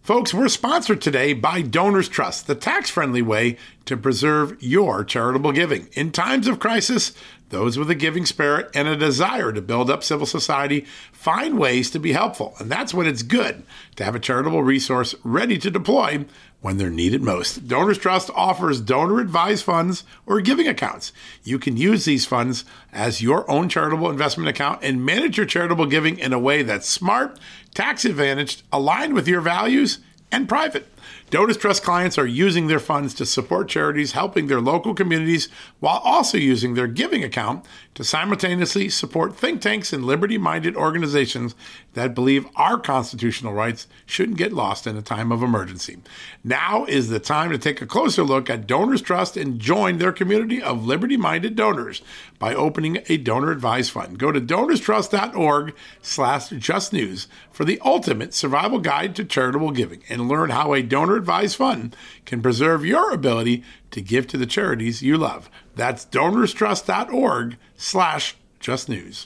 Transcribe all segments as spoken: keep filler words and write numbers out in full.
Folks, we're sponsored today by Donors Trust, the tax-friendly way to preserve your charitable giving. In times of crisis, those with a giving spirit and a desire to build up civil society find ways to be helpful. And that's when it's good to have a charitable resource ready to deploy when they're needed most. Donors Trust offers donor-advised funds or giving accounts. You can use these funds as your own charitable investment account and manage your charitable giving in a way that's smart, tax-advantaged, aligned with your values, and private. Donors Trust clients are using their funds to support charities helping their local communities while also using their giving account to simultaneously support think tanks and liberty-minded organizations that believe our constitutional rights shouldn't get lost in a time of emergency. Now is the time to take a closer look at Donors Trust and join their community of liberty-minded donors by opening a donor-advised fund. Go to donorstrust.org slash justnews for the ultimate survival guide to charitable giving and learn how a donor-advised fund can preserve your ability to give to the charities you love. That's donorstrust.org slash justnews.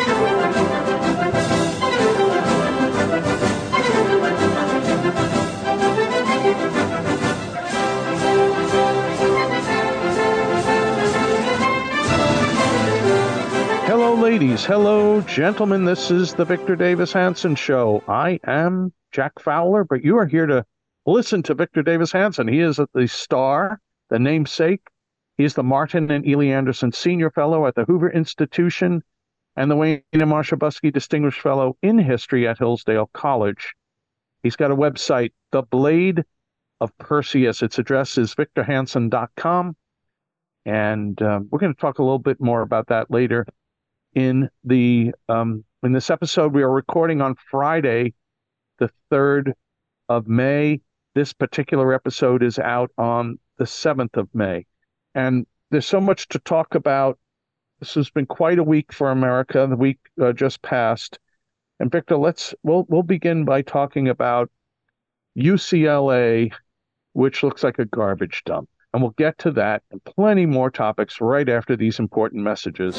Hello, ladies. Hello, gentlemen. This is the Victor Davis Hanson Show. I am Jack Fowler, but you are here to listen to Victor Davis Hanson. He is the star, the namesake. He is the Martin and Ely Anderson Senior Fellow at the Hoover Institution and the Wayne and Marsha Buskey Distinguished Fellow in History at Hillsdale College. He's got a website, The Blade of Perseus. Its address is victor hanson dot com, and uh, we're going to talk a little bit more about that later. In the um, in this episode, we are recording on Friday, the third of May. This particular episode is out on the seventh of May. And there's so much to talk about. This has been quite a week for America, the week uh, just passed. And Victor, let's we'll we'll begin by talking about U C L A, which looks like a garbage dump. And we'll get to that and plenty more topics right after these important messages.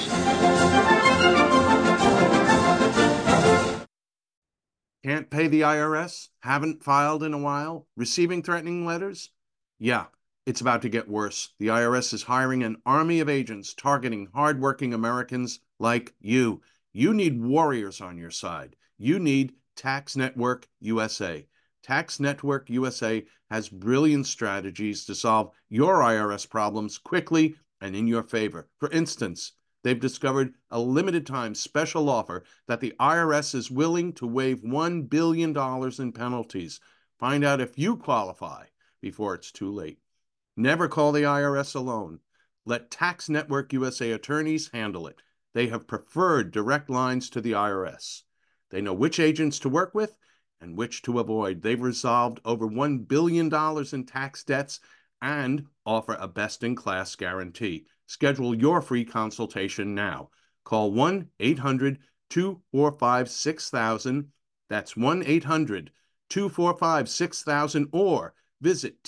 Can't pay the I R S? Haven't filed in a while? Receiving threatening letters? Yeah, it's about to get worse. The I R S is hiring an army of agents targeting hardworking Americans like you. You need warriors on your side. You need Tax Network U S A. Tax Network U S A has brilliant strategies to solve your I R S problems quickly and in your favor. For instance, they've discovered a limited-time special offer that the I R S is willing to waive one billion dollars in penalties. Find out if you qualify before it's too late. Never call the I R S alone. Let Tax Network U S A attorneys handle it. They have preferred direct lines to the I R S. They know which agents to work with and which to avoid. They've resolved over one billion dollars in tax debts and offer a best-in-class guarantee. Schedule your free consultation now. Call one eight hundred two four five six thousand. That's one eight hundred two four five six thousand or visit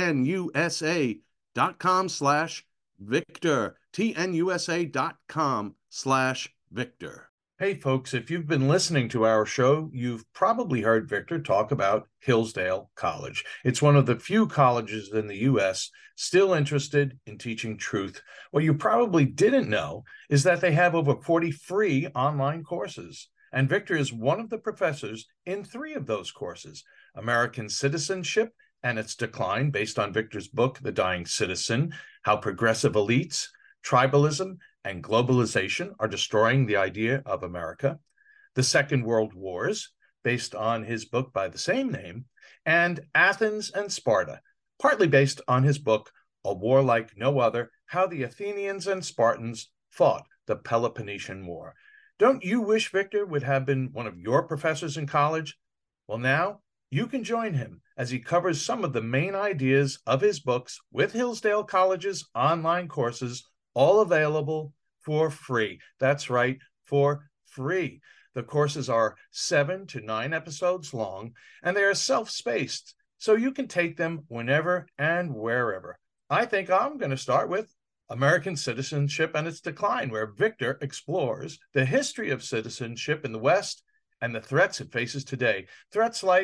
tnusa.com slash Victor. tnusa.com slash Victor. Hey, folks, if you've been listening to our show, you've probably heard Victor talk about Hillsdale College. It's one of the few colleges in the U S still interested in teaching truth. What you probably didn't know is that they have over forty free online courses. And Victor is one of the professors in three of those courses: American Citizenship and Its Decline, based on Victor's book, The Dying Citizen, How Progressive Elites, Tribalism, and Globalization Are Destroying the Idea of America; The Second World Wars, based on his book by the same name; and Athens and Sparta, partly based on his book, A War Like No Other, How the Athenians and Spartans Fought the Peloponnesian War. Don't you wish Victor would have been one of your professors in college? Well, now you can join him as he covers some of the main ideas of his books with Hillsdale College's online courses, all available for free. That's right, for free. The courses are seven to nine episodes long, and they are self-spaced, so you can take them whenever and wherever. I think I'm going to start with American Citizenship and Its Decline, where Victor explores the history of citizenship in the West and the threats it faces today. Threats like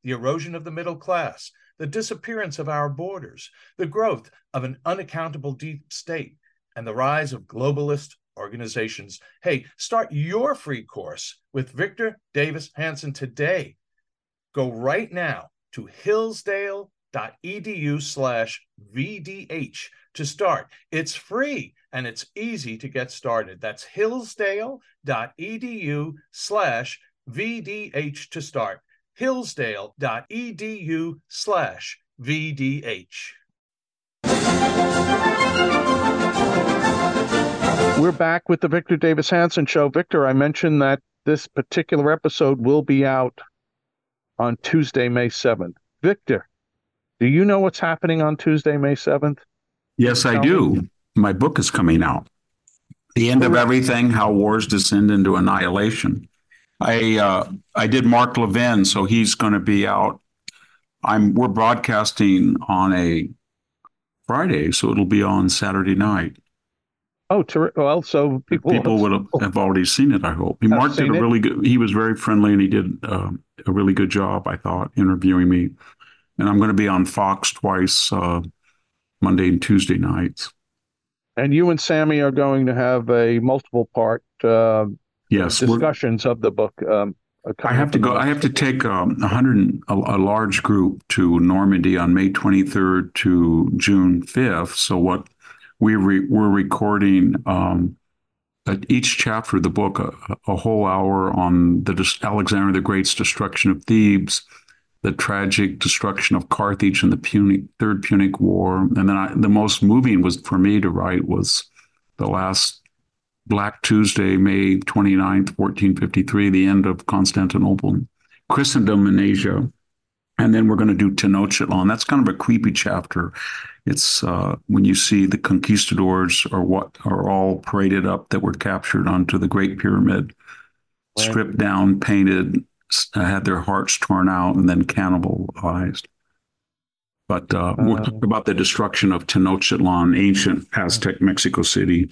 the erosion of the middle class, the disappearance of our borders, the growth of an unaccountable deep state, and the rise of globalist organizations. Hey, start your free course with Victor Davis Hanson today. Go right now to hillsdale.edu slash VDH to start. It's free and it's easy to get started. That's hillsdale.edu slash VDH to start. hillsdale.edu slash VDH. We're back with the Victor Davis Hanson Show. Victor, I mentioned that this particular episode will be out on Tuesday, May seventh. Victor, do you know what's happening on Tuesday, May seventh? Yes, I do. Me? My book is coming out. The End of Everything, How Wars Descend into Annihilation. I uh, I did Mark Levin, so he's going to be out. I'm we're broadcasting on a Friday, so it'll be on Saturday night. Oh, ter- well, so people people would have, have already seen it, I hope. Mark did a it? really good. He was very friendly, and he did uh, a really good job, I thought, interviewing me. And I'm going to be on Fox twice, uh, Monday and Tuesday nights. And you and Sammy are going to have a multiple part uh, yes discussions of the book. Um, I have to go. I have to take um, a hundred a, a large group to Normandy on May twenty-third to June fifth. So what we re, we're recording um, at each chapter of the book a, a whole hour on the Alexander the Great's destruction of Thebes, the tragic destruction of Carthage in the Punic, Third Punic War. And then I, the most moving was for me to write was the last Black Tuesday, May twenty-ninth, fourteen fifty-three, the end of Constantinople, Christendom in Asia. And then we're going to do Tenochtitlan. That's kind of a creepy chapter. It's uh, when you see the conquistadors are what are all paraded up that were captured onto the Great Pyramid, right. Stripped down, painted, uh, had their hearts torn out, and then cannibalized. But uh, uh, we'll talk about the destruction of Tenochtitlan, ancient Aztec Mexico City.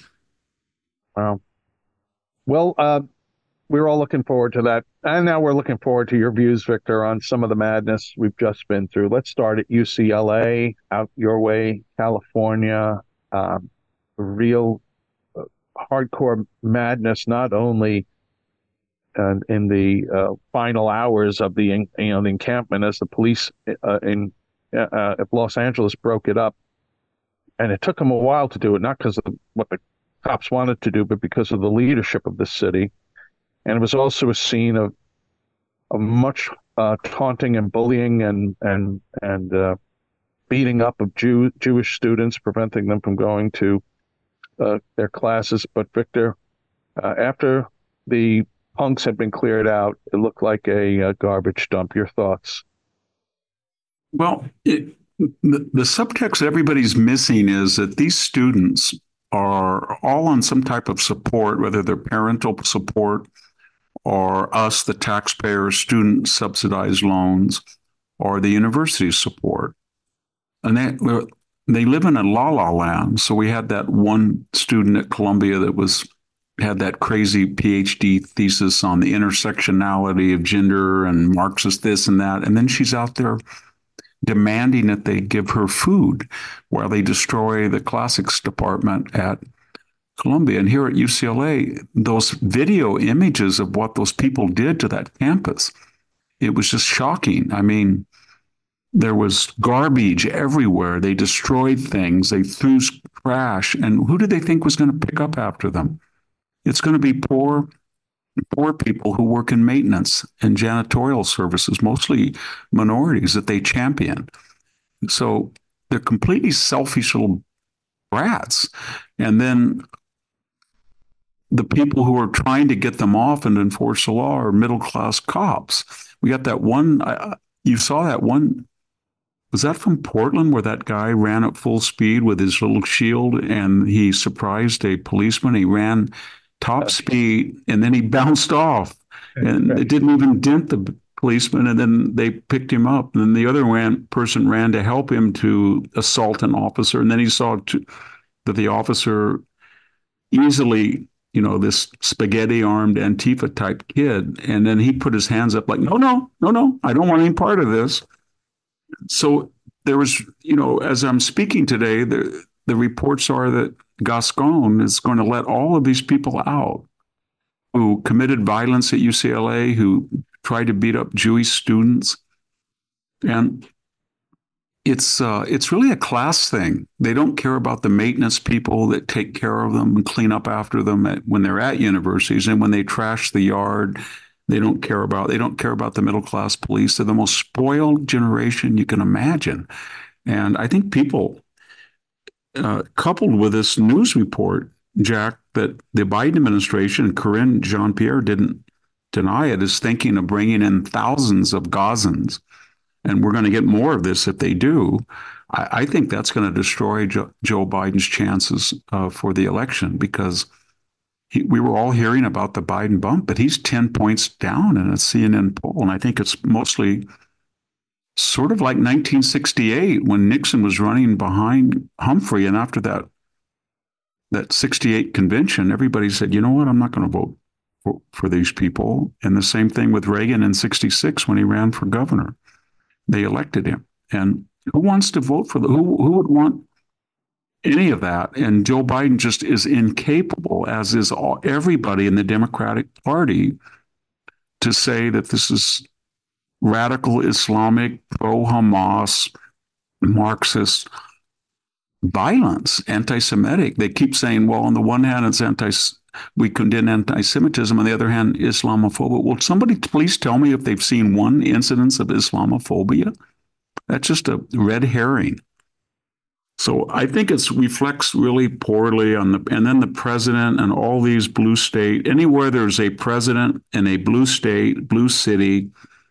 Wow. Well, uh, we're all looking forward to that. And now we're looking forward to your views, Victor, on some of the madness we've just been through. Let's start at U C L A, out your way, California. Um, real uh, hardcore madness, not only uh, in the uh, final hours of the, you know, the encampment as the police uh, in uh, Los Angeles broke it up. And it took them a while to do it, not because of what the cops wanted to do, but because of the leadership of the city. And it was also a scene of, of much uh, taunting and bullying and and and uh, beating up of Jew, Jewish students, preventing them from going to uh, their classes. But Victor, uh, after the punks had been cleared out, it looked like a, a garbage dump. Your thoughts? Well, it, the, the subtext everybody's missing is that these students are all on some type of support, whether they're parental support or us, the taxpayers, student subsidized loans, or the university's support. And they they live in a la-la land. So we had that one student at Columbia that was had that crazy PhD thesis on the intersectionality of gender and Marxist this and that. And then she's out there demanding that they give her food while they destroy the classics department at Columbia. And here at U C L A, those video images of what those people did to that campus, it was just shocking. I mean, there was garbage everywhere. They destroyed things. They threw trash. And who did they think was going to pick up after them? It's going to be poor, poor people who work in maintenance and janitorial services, mostly minorities that they champion. So they're completely selfish little brats. And then the people who are trying to get them off and enforce the law are middle-class cops. We got that one, uh, you saw that one, was that from Portland where that guy ran at full speed with his little shield and he surprised a policeman? He ran top speed and then he bounced off and it didn't even dent the policeman, and then they picked him up. And then the other ran, person ran to help him to assault an officer, and then he saw to, that the officer easily you know, this spaghetti armed Antifa type kid. And then he put his hands up like, no, no, no, no, I don't want any part of this. So there was, you know, as I'm speaking today, the, the reports are that Gascon is going to let all of these people out who committed violence at U C L A, who tried to beat up Jewish students. And it's uh, it's really a class thing. They don't care about the maintenance people that take care of them and clean up after them at, when they're at universities, and when they trash the yard, they don't care about. They don't care about the middle class police. They're the most spoiled generation you can imagine. And I think people, uh, coupled with this news report, Jack, that the Biden administration, Karine Jean-Pierre didn't deny it, is thinking of bringing in thousands of Gazans. And we're going to get more of this if they do. I, I think that's going to destroy jo- Joe Biden's chances uh, for the election, because he, we were all hearing about the Biden bump, but he's ten points down in a C N N poll. And I think it's mostly sort of like nineteen sixty-eight when Nixon was running behind Humphrey. And after that, that sixty-eight convention, everybody said, you know what, I'm not going to vote for, for these people. And the same thing with Reagan in sixty-six when he ran for governor. They elected him. And who wants to vote for the, who, who would want any of that? And Joe Biden just is incapable, as is all, everybody in the Democratic Party, to say that this is radical Islamic, pro-Hamas, Marxist violence, anti-Semitic. They keep saying, well, on the one hand, it's anti we condemn anti-Semitism. On the other hand, Islamophobia. Will somebody please tell me if they've seen one incidence of Islamophobia? That's just a red herring. So I think it reflects really poorly on the, and then the president and all these blue state, anywhere there's a president in a blue state, blue city,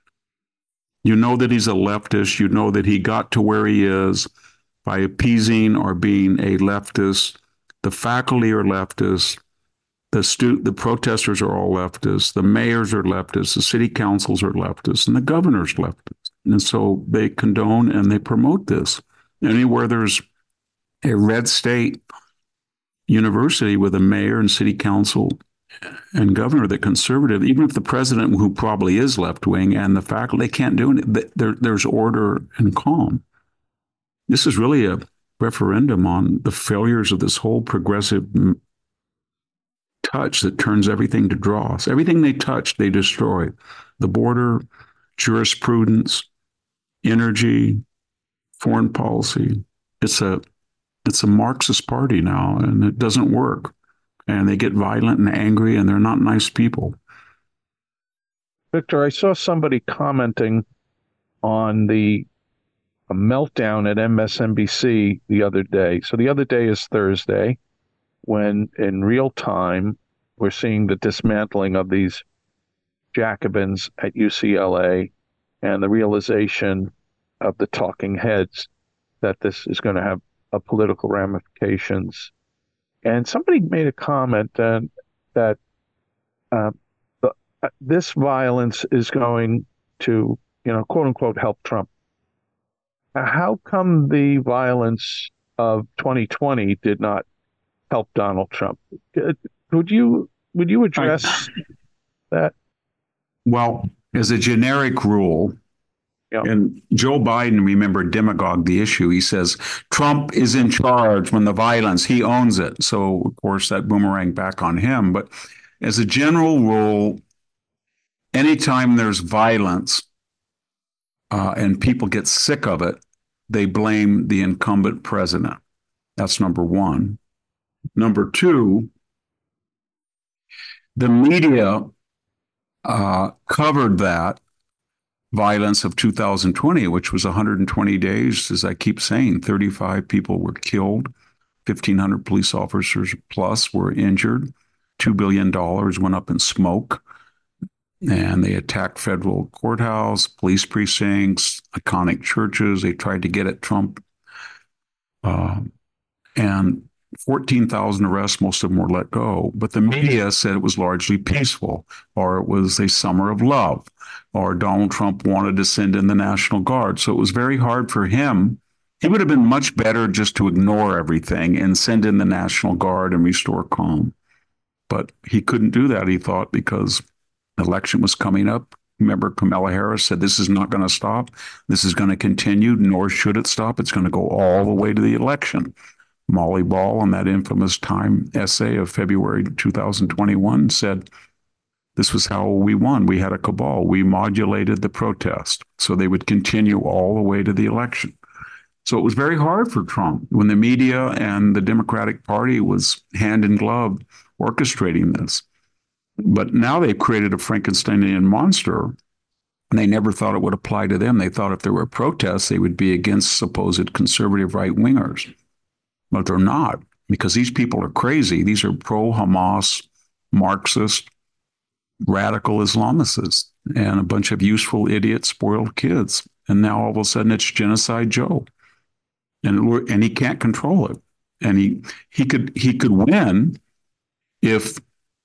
you know that he's a leftist. You know that he got to where he is by appeasing or being a leftist. The faculty are leftists. The stu- the protesters are all leftists. The mayors are leftists. The city councils are leftists. And the governor's leftist. And so they condone and they promote this. Anywhere there's a red state university with a mayor and city council and governor that conservative, even if the president, who probably is left-wing, and the faculty, they can't do it. There, there's order and calm. This is really a referendum on the failures of this whole progressive touch that turns everything to dross. Everything they touch, they destroy. The border, jurisprudence, energy, foreign policy. It's a it's a Marxist party now, and it doesn't work. And they get violent and angry, and they're not nice people. Victor, I saw somebody commenting on the a meltdown at M S N B C the other day. So the other day is Thursday, when in real time we're seeing the dismantling of these Jacobins at U C L A and the realization of the talking heads that this is going to have a political ramifications. And somebody made a comment uh, that uh, the, uh, this violence is going to, you know, quote unquote, help Trump. How come the violence of twenty twenty did not help Donald Trump? Would you would you address I, that? Well, as a generic rule, yeah. And Joe Biden, remember, demagogued the issue. He says Trump is in charge when the violence, he owns it. So, of course, that boomerang back on him. But as a general rule, anytime there's violence uh, and people get sick of it, they blame the incumbent president. That's number one. Number two, the media uh, covered that violence of two thousand twenty, which was one hundred twenty days, as I keep saying. thirty-five people were killed, fifteen hundred police officers plus were injured, two billion dollars went up in smoke, and they attacked federal courthouse, police precincts, iconic churches. They tried to get at Trump. Uh, and fourteen thousand arrests, most of them were let go. But the media said it was largely peaceful, or it was a summer of love, or Donald Trump wanted to send in the National Guard. So it was very hard for him. He would have been much better just to ignore everything and send in the National Guard and restore calm. but he couldn't do that, he thought, because the election was coming up. Remember, Kamala Harris said, this is not going to stop. This is going to continue, nor should it stop. It's going to go all the way to the election. Molly Ball, in that infamous Time essay of February two thousand twenty-one, said, this was how we won. We had a cabal. We modulated the protest so they would continue all the way to the election. So it was very hard for Trump when the media and the Democratic Party was hand in glove orchestrating this. But now they've created a Frankensteinian monster, and they never thought it would apply to them. They thought if there were protests, they would be against supposed conservative right-wingers. But they're not, because these people are crazy. These are pro-Hamas, Marxist, radical Islamicists, and a bunch of useful, idiot, spoiled kids. And now all of a sudden it's Genocide Joe. And, we're, and he can't control it. And he he could he could win if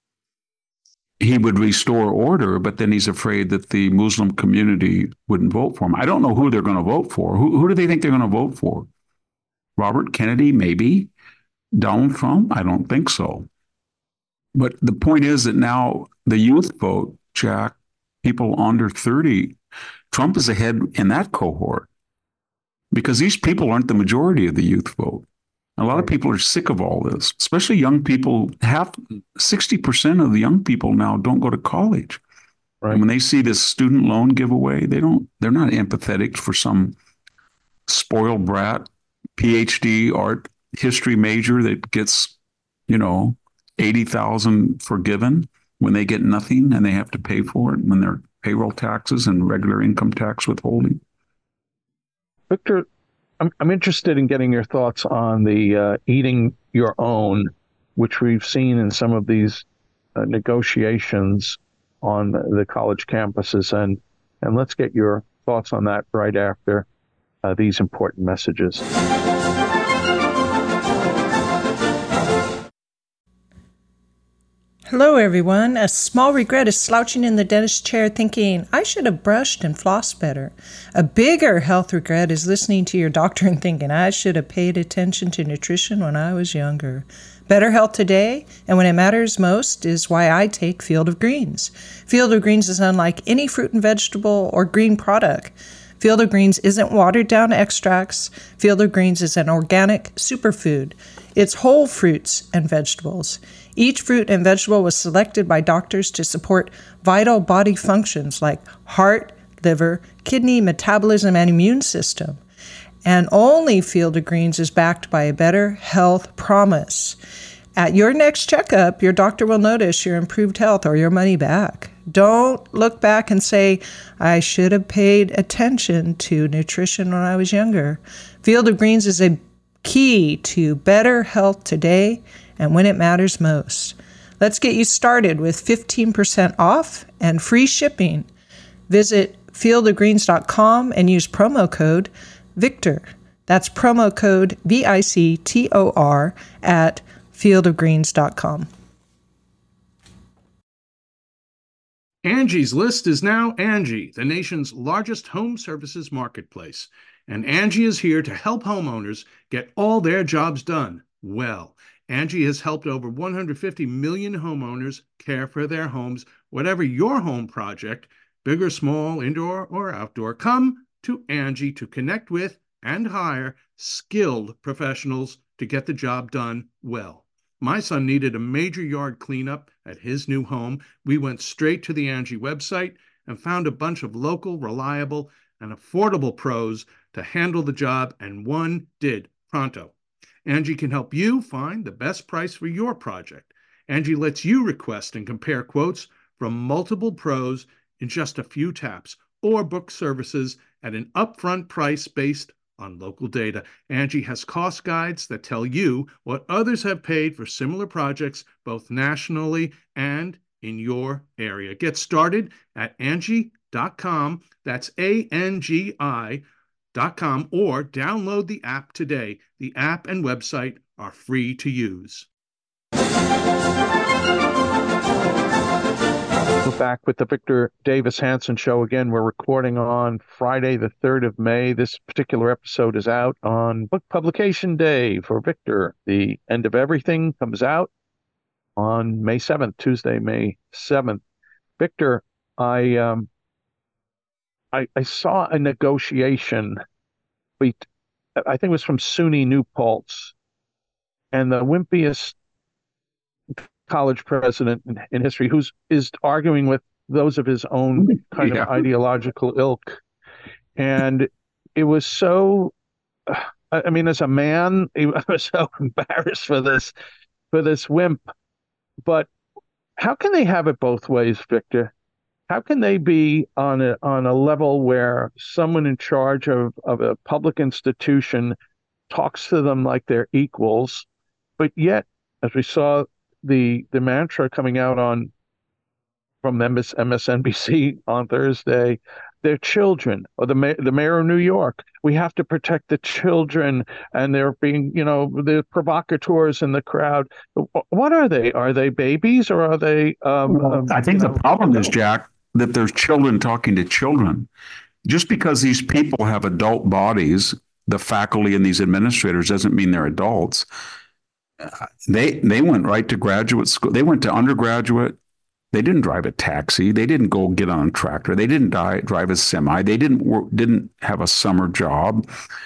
he would restore order, but then he's afraid that the Muslim community wouldn't vote for him. I don't know who they're going to vote for. Who, who do they think they're going to vote for? Robert Kennedy, maybe. Donald Trump? I don't think so. But the point is that now the youth vote, Jack, people under thirty, Trump is ahead in that cohort because these people aren't the majority of the youth vote. A lot of people are sick of all this, especially young people. Half, sixty percent of the young people now don't go to college. Right. And when they see this student loan giveaway, they don't, they're not empathetic for some spoiled brat P H D art history major that gets, you know, eighty thousand forgiven when they get nothing and they have to pay for it when their payroll taxes and regular income tax withholding. Victor, I'm, I'm interested in getting your thoughts on the uh, eating your own, which we've seen in some of these uh, negotiations on the college campuses. And, and let's get your thoughts on that right after uh, these important messages. Hello, everyone. A small regret is slouching in the dentist chair thinking, I should have brushed and flossed better. A bigger health regret is listening to your doctor and thinking, I should have paid attention to nutrition when I was younger. Better health today, and when it matters most, is why I take Field of Greens. Field of Greens is unlike any fruit and vegetable or green product. Field of Greens isn't watered-down extracts. Field of Greens is an organic superfood. It's whole fruits and vegetables. Each fruit and vegetable was selected by doctors to support vital body functions like heart, liver, kidney, metabolism, and immune system. And only Field of Greens is backed by a better health promise. At your next checkup, your doctor will notice your improved health or your money back. Don't look back and say, I should have paid attention to nutrition when I was younger. Field of Greens is a key to better health today and when it matters most. Let's get you started with fifteen percent off and free shipping. Visit field of greens dot com and use promo code VICTOR. That's promo code V I C T O R at field of greens dot com. Angie's List is now Angie, the nation's largest home services marketplace. And Angie is here to help homeowners get all their jobs done well. Angie has helped over one hundred fifty million homeowners care for their homes. Whatever your home project, big or small, indoor or outdoor, come to Angie to connect with and hire skilled professionals to get the job done well. My son needed a major yard cleanup at his new home. We went straight to the Angie website and found a bunch of local, reliable, and affordable pros to handle the job, and one did pronto. Angie can help you find the best price for your project. Angie lets you request and compare quotes from multiple pros in just a few taps, or book services at an upfront price based on local data. Angie has cost guides that tell you what others have paid for similar projects, both nationally and in your area. Get started at Angie dot com. That's A N G I dot com, or download the app today. The app and website are free to use. We're back with the Victor Davis Hanson Show again. We're recording on Friday, the third of May. This particular episode is out on book publication day for Victor. The End of Everything comes out on May seventh, Tuesday, May seventh. Victor, I um, I, I saw a negotiation. We, I think it was from SUNY New Paltz, and the wimpiest college president in, in history, who's is arguing with those of his own kind yeah. of ideological ilk, and it was so. I mean, as a man, I was so embarrassed for this, for this wimp. But how can they have it both ways, Victor? How can they be on a on a level where someone in charge of, of a public institution talks to them like they're equals, but yet, as we saw the the mantra coming out on from M S N B C on Thursday, they're children, or the ma- the mayor of New York. We have to protect the children, and they're being, you know, the provocateurs in the crowd. What are they? Are they babies, or are they? Um, well, um, I think the know, problem is, Jack, that there's children talking to children. Just because these people have adult bodies, the faculty and these administrators, doesn't mean they're adults. Uh, they they went right to graduate school. They went to undergraduate. They didn't drive a taxi. They didn't go get on a tractor. They didn't die, drive a semi. They didn't work, didn't have a summer job,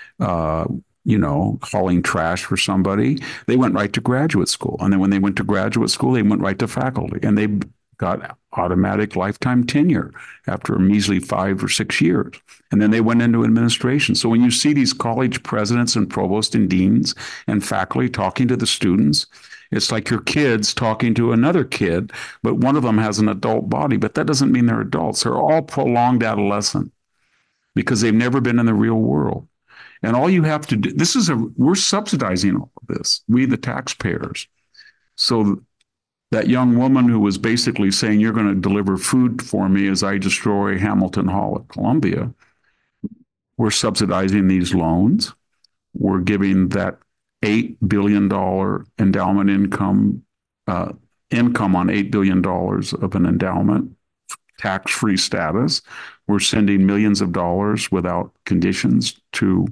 uh, you know, hauling trash for somebody. They went right to graduate school. And then when they went to graduate school, they went right to faculty. And they got automatic lifetime tenure after a measly five or six years. And then they went into administration. So when you see these college presidents and provosts and deans and faculty talking to the students, it's like your kids talking to another kid, but one of them has an adult body. But that doesn't mean they're adults. They're all prolonged adolescent because they've never been in the real world. And all you have to do, this is a, we're subsidizing all of this, we the taxpayers. So that young woman who was basically saying, you're going to deliver food for me as I destroy Hamilton Hall at Columbia, we're subsidizing these loans. We're giving that eight billion dollars endowment income, uh, income on eight billion dollars of an endowment, tax-free status. We're sending millions of dollars without conditions to,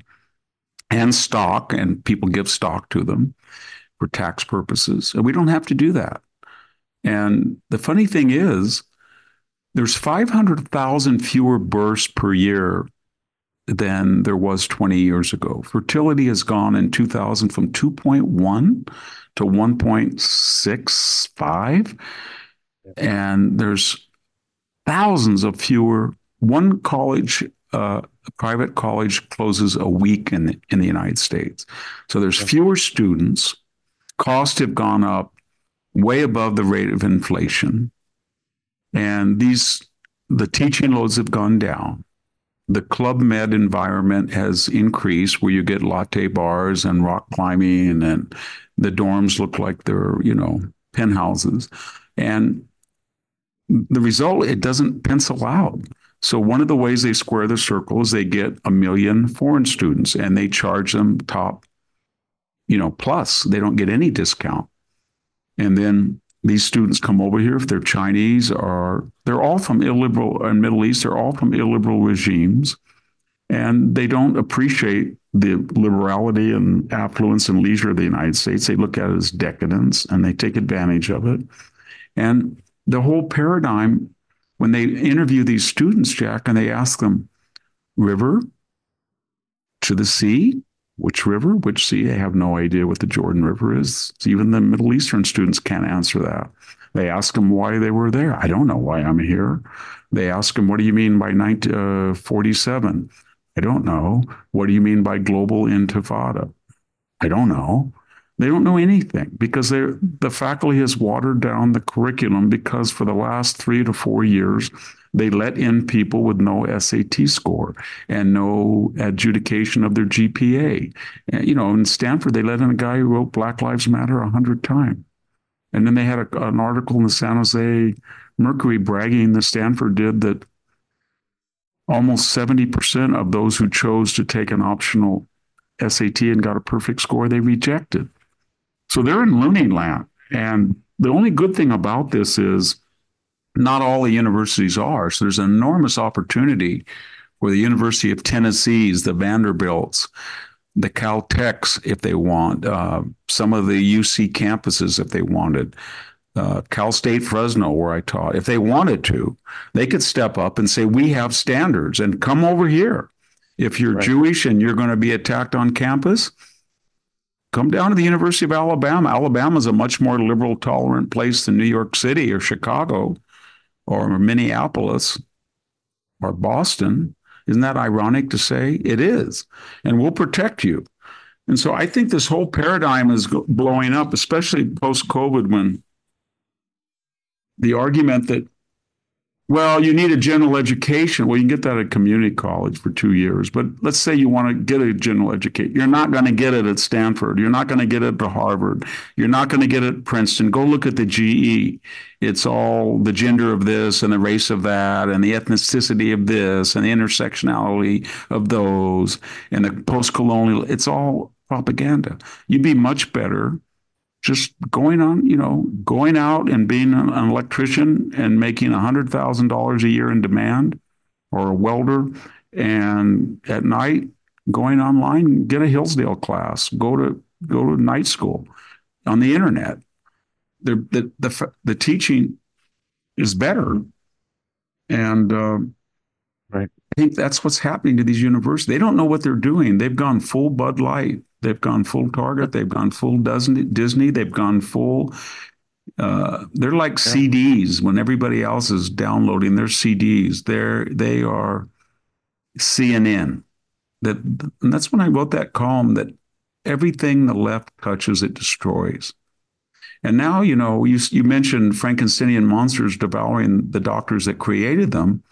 and stock, and people give stock to them for tax purposes. And we don't have to do that. And the funny thing is, there's five hundred thousand fewer births per year than there was twenty years ago. Fertility has gone in two thousand from two point one to one point six five. And there's thousands of fewer. One college, uh, a private college closes a week in the, in the United States. So there's fewer students. Costs have gone up way above the rate of inflation. And these, the teaching loads have gone down. The Club Med environment has increased, where you get latte bars and rock climbing, and the dorms look like they're, you know, penthouses. And the result, it doesn't pencil out. So one of the ways they square the circle is they get a million foreign students and they charge them top, you know, plus. They don't get any discount. And then these students come over here, if they're Chinese, or they're all from illiberal, and Middle East, they're all from illiberal regimes, and they don't appreciate the liberality and affluence and leisure of the United States. They look at it as decadence, and they take advantage of it. And the whole paradigm, when they interview these students, Jack, and they ask them, river to the sea? Which river? Which sea? They have no idea what the Jordan River is. Even the Middle Eastern students can't answer that. They ask them why they were there. I don't know why I'm here. They ask them, what do you mean by nineteen forty-seven? I don't know. What do you mean by global intifada? I don't know. They don't know anything because they're, the faculty has watered down the curriculum because for the last three to four years, they let in people with no S A T score and no adjudication of their G P A. And, you know, in Stanford, they let in a guy who wrote Black Lives Matter a hundred times. And then they had a, an article in the San Jose Mercury bragging that Stanford did that almost seventy percent of those who chose to take an optional S A T and got a perfect score, they rejected. So they're in loony land. And the only good thing about this is not all the universities are. So there's an enormous opportunity for the University of Tennessee's, the Vanderbilts, the Caltechs, if they want, uh, some of the U C campuses, if they wanted, uh, Cal State Fresno, where I taught, if they wanted to, they could step up and say, we have standards and come over here. If you're right. Jewish and you're going to be attacked on campus, come down to the University of Alabama. Alabama is a much more liberal, tolerant place than New York City or Chicago or Minneapolis or Boston. Isn't that ironic to say? It is. And we'll protect you. And so I think this whole paradigm is blowing up, especially post-COVID, when the argument that, well, you need a general education. Well, you can get that at community college for two years. But let's say you want to get a general education. You're not going to get it at Stanford. You're not going to get it at Harvard. You're not going to get it at Princeton. Go look at the G E. It's all the gender of this and the race of that and the ethnicity of this and the intersectionality of those and the post-colonial. It's all propaganda. You'd be much better just going on, you know, going out and being an electrician and making one hundred thousand dollars a year in demand, or a welder, and at night going online, get a Hillsdale class, go to go to night school on the internet. The the the, the teaching is better, and uh, right. I think that's what's happening to these universities. They don't know what they're doing. They've gone full Bud Light. They've gone full Target. They've gone full Disney. They've gone full. Uh, they're like yeah. C Ds when everybody else is downloading their C Ds. They're they are C N N. That and that's when I wrote that column that everything the left touches, it destroys. And now, you know, you you mentioned Frankensteinian monsters devouring the doctors that created them.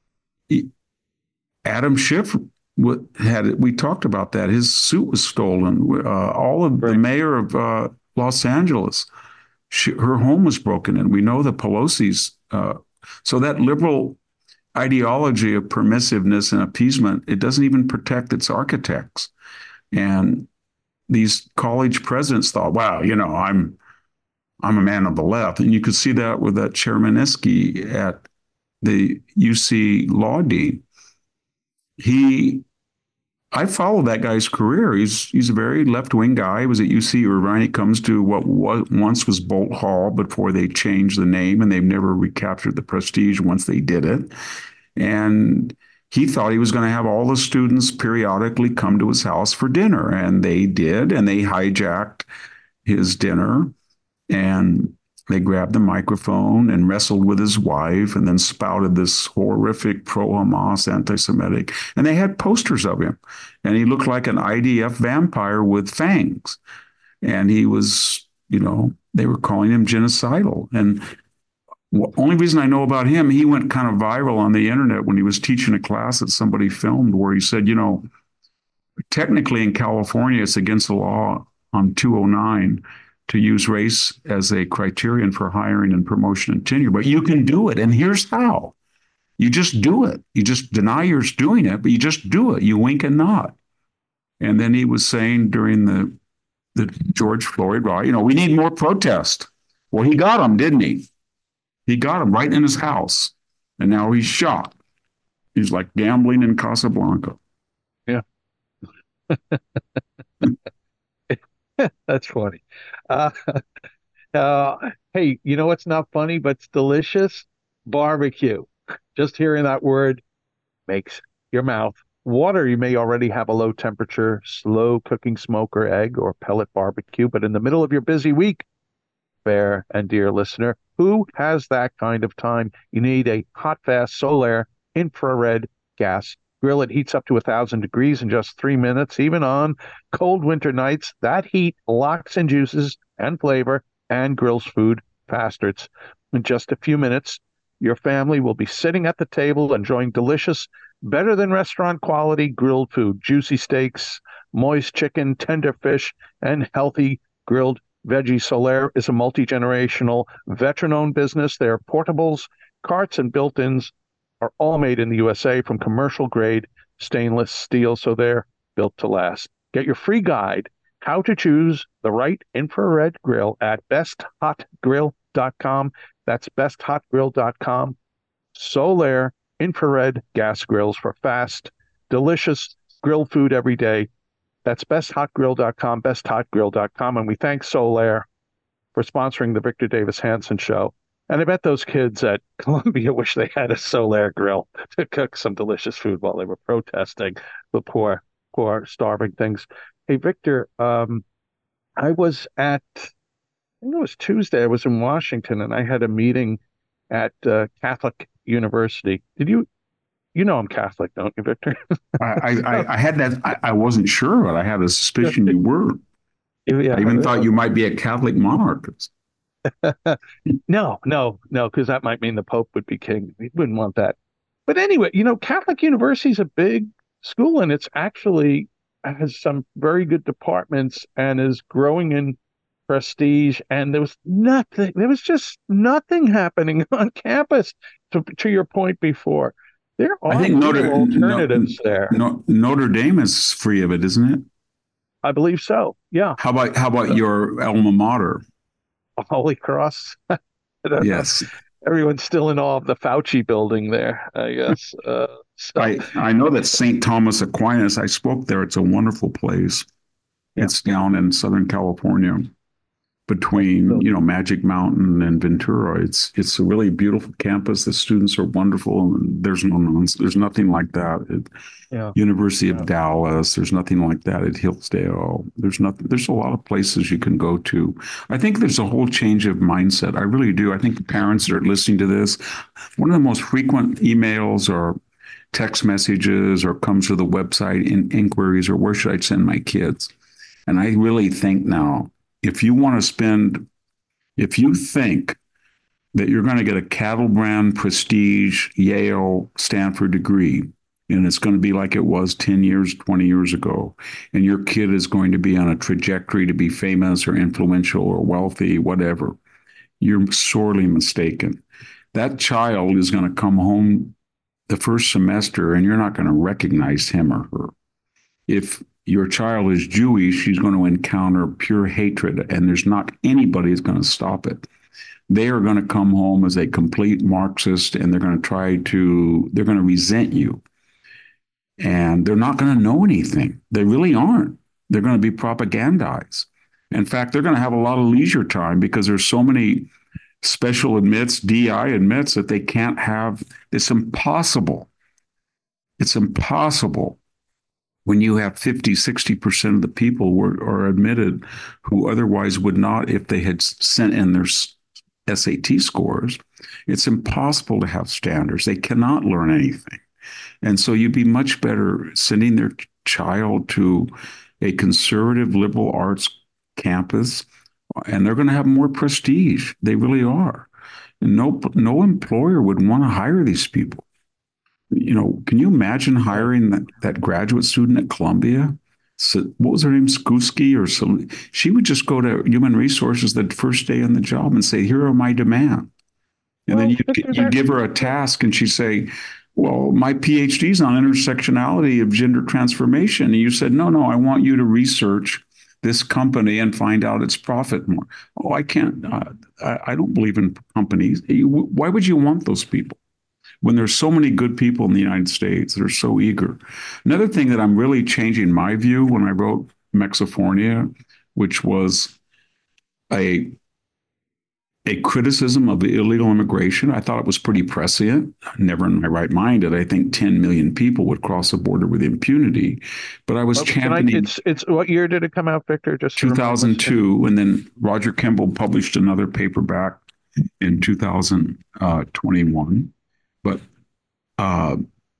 Adam Schiff had it. We talked about that. His suit was stolen. Uh, all of right. the mayor of uh, Los Angeles, she, her home was broken in. We know the Pelosi's. Uh, so that liberal ideology of permissiveness and appeasement, it doesn't even protect its architects. And these college presidents thought, wow, you know, I'm I'm a man of the left. And you could see that with that Chairman Iske at the U C Law Dean. He, I followed that guy's career. He's he's a very left-wing guy. He was at U C Irvine. He comes to what was, once was Bolt Hall before they changed the name, and they've never recaptured the prestige once they did it. And he thought he was going to have all the students periodically come to his house for dinner, and they did, and they hijacked his dinner, and they grabbed the microphone and wrestled with his wife and then spouted this horrific pro-Hamas, anti-Semitic. And they had posters of him. And he looked like an I D F vampire with fangs. And he was, you know, they were calling him genocidal. And the only reason I know about him, he went kind of viral on the internet when he was teaching a class that somebody filmed where he said, you know, technically in California, it's against the law on two oh nine to use race as a criterion for hiring and promotion and tenure, but you can do it. And here's how. You just do it. You just deny you're doing it, but you just do it. You wink and nod. And then he was saying during the, the George Floyd riot, you know, we need more protest. Well, he got them, didn't he? He got them right in his house. And now he's shot. He's like gambling in Casablanca. Yeah. That's funny. Uh, uh, hey, you know what's not funny, but it's delicious? Barbecue. Just hearing that word makes your mouth water. You may already have a low temperature, slow cooking smoker, egg, or pellet barbecue, but in the middle of your busy week, fair and dear listener, who has that kind of time? You need a hot, fast, Solaire infrared gas grill. It heats up to a thousand degrees in just three minutes. Even on cold winter nights, that heat locks in juices and flavor and grills food faster. It's in just a few minutes. Your family will be sitting at the table enjoying delicious, better than restaurant quality grilled food, juicy steaks, moist chicken, tender fish, and healthy grilled veggies. Solaire is a multi-generational, veteran-owned business. Their portables, carts, and built-ins are all made in the U S A from commercial-grade stainless steel, so they're built to last. Get your free guide, how to choose the right infrared grill, at best hot grill dot com. That's best hot grill dot com. Solaire infrared gas grills for fast, delicious grilled food every day. That's best hot grill dot com, best hot grill dot com. And we thank Solaire for sponsoring the Victor Davis Hanson Show. And I bet those kids at Columbia wish they had a Solaire grill to cook some delicious food while they were protesting the poor, poor starving things. Hey, Victor, um, I was at, I think it was Tuesday, I was in Washington and I had a meeting at uh, Catholic University. Did you, you know I'm Catholic, don't you, Victor? I, I, I had that, I, I wasn't sure, but I had a suspicion you were. Yeah, I even thought you might be a Catholic monarchist. No, no, no, because that might mean the Pope would be king. We wouldn't want that. But anyway, you know, Catholic University is a big school and it's actually has some very good departments and is growing in prestige. And there was nothing, there was just nothing happening on campus to, to your point before. There are I think Notre, alternatives no, there. No, Notre Dame is free of it, isn't it? I believe so. Yeah. How about how about your alma mater? Holy Cross. Yes. Everyone's still in awe of the Fauci building there, I guess. Uh, so. I, I know that Saint Thomas Aquinas, I spoke there. It's a wonderful place. Yeah. It's down in Southern California between, you know, Magic Mountain and Ventura. It's it's a really beautiful campus. The students are wonderful. And there's no nonsense. There's nothing like that at yeah. University of yeah. Dallas. There's nothing like that at Hillsdale. There's nothing. There's a lot of places you can go to. I think there's a whole change of mindset. I really do. I think the parents that are listening to this, one of the most frequent emails or text messages or comes to the website in inquiries or where should I send my kids? And I really think now, if you want to spend, if you think that you're going to get a cattle brand, prestige, Yale, Stanford degree, and it's going to be like it was ten years, twenty years ago, and your kid is going to be on a trajectory to be famous or influential or wealthy, whatever, you're sorely mistaken. That child is going to come home the first semester and you're not going to recognize him or her. If your child is Jewish, she's going to encounter pure hatred, and there's not anybody that's going to stop it. They are going to come home as a complete Marxist, and they're going to try to, they're going to resent you. And they're not going to know anything. They really aren't. They're going to be propagandized. In fact, they're going to have a lot of leisure time because there's so many special admits, D I admits that they can't have, it's impossible. It's impossible. When you have fifty, sixty percent of the people were, are admitted who otherwise would not if they had sent in their S A T scores, it's impossible to have standards. They cannot learn anything. And so you'd be much better sending their child to a conservative liberal arts campus, and they're going to have more prestige. They really are. And no, no employer would want to hire these people. You know, can you imagine hiring that, that graduate student at Columbia? So, what was her name? Skuski or so? She would just go to human resources the first day on the job and say, "Here are my demands." And well, then you you give her a task, and she'd say, "Well, my PhD's on intersectionality of gender transformation." And you said, "No, no, I want you to research this company and find out its profit more." Oh, I can't. Uh, I, I don't believe in companies. Why would you want those people? When there's so many good people in the United States that are so eager. Another thing that I'm really changing my view when I wrote Mexifornia, which was a, a criticism of illegal immigration, I thought it was pretty prescient. Never in my right mind did I think ten million people would cross the border with impunity. But I was well, championing... I, it's, it's, what year did it come out, Victor? Just two thousand two, and then Roger Kimball published another paperback in two thousand twenty-one. But uh,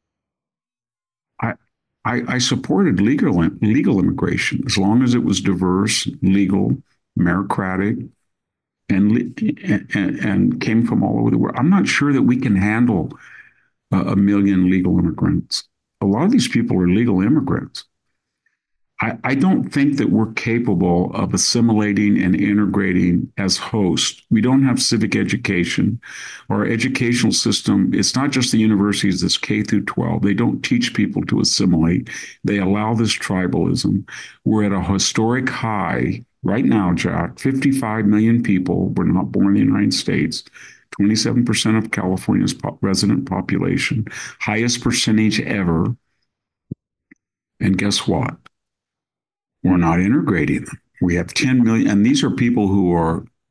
I, I I supported legal legal immigration as long as it was diverse, legal, meritocratic, and and, and came from all over the world. I'm not sure that we can handle a, a million legal immigrants. A lot of these people are legal immigrants. I, I don't think that we're capable of assimilating and integrating as hosts. We don't have civic education. Our educational system, it's not just the universities, it's K through twelve. They don't teach people to assimilate. They allow this tribalism. We're at a historic high right now, Jack. fifty-five million people were not born in the United States. twenty-seven percent of California's po- resident population, highest percentage ever. And guess what? We're not integrating them. We have ten million, and these are people who are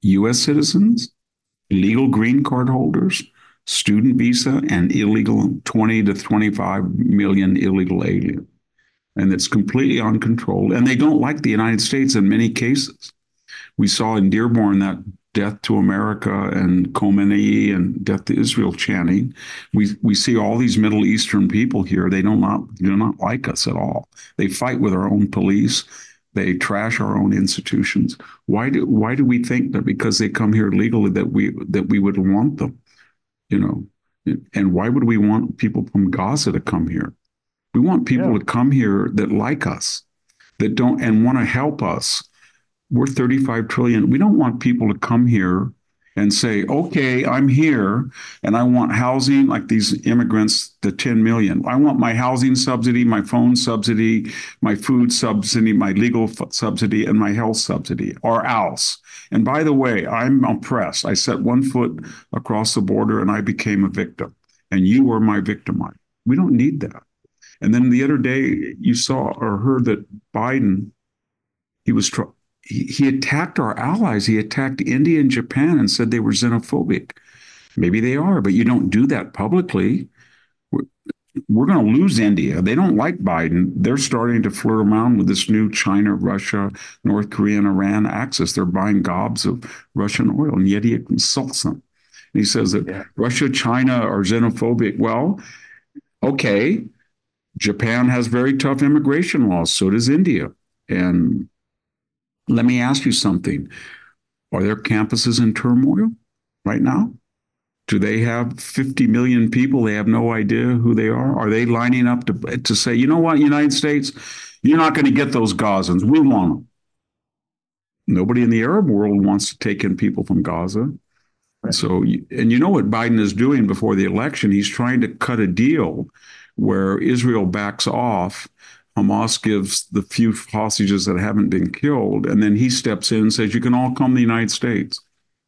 U S citizens, legal green card holders, student visa, and illegal twenty to twenty-five million illegal aliens. And it's completely uncontrolled. And they don't like the United States in many cases. We saw in Dearborn that death to America and Khomeini and death to Israel chanting. We we see all these Middle Eastern people here. They do not do not like us at all. They fight with our own police. They trash our own institutions. Why do why do we think that because they come here legally that we that we would want them? You know, and why would we want people from Gaza to come here? We want people yeah. to come here that like us, that don't and want to help us. We're thirty-five trillion. We don't want people to come here and say, okay, I'm here and I want housing like these immigrants, the ten million. I want my housing subsidy, my phone subsidy, my food subsidy, my legal f- subsidy, and my health subsidy, or else. And by the way, I'm oppressed. I set one foot across the border and I became a victim. And you were my victim. We don't need that. And then the other day, you saw or heard that Biden, he was tr- he, he attacked our allies. He attacked India and Japan and said they were xenophobic. Maybe they are, but you don't do that publicly. We're, we're going to lose India. They don't like Biden. They're starting to flirt around with this new China, Russia, North Korea, and Iran axis. They're buying gobs of Russian oil, and yet he insults them. And he says that yeah. Russia, China are xenophobic. Well, okay. Japan has very tough immigration laws. So does India. And let me ask you something. Are their campuses in turmoil right now? Do they have fifty million people? They have no idea who they are. Are they lining up to, to say, you know what, United States, you're not going to get those Gazans. We want them. Nobody in the Arab world wants to take in people from Gaza. Right. So, and you know what Biden is doing before the election? He's trying to cut a deal where Israel backs off. Hamas gives the few hostages that haven't been killed, and then he steps in and says, you can all come to the United States.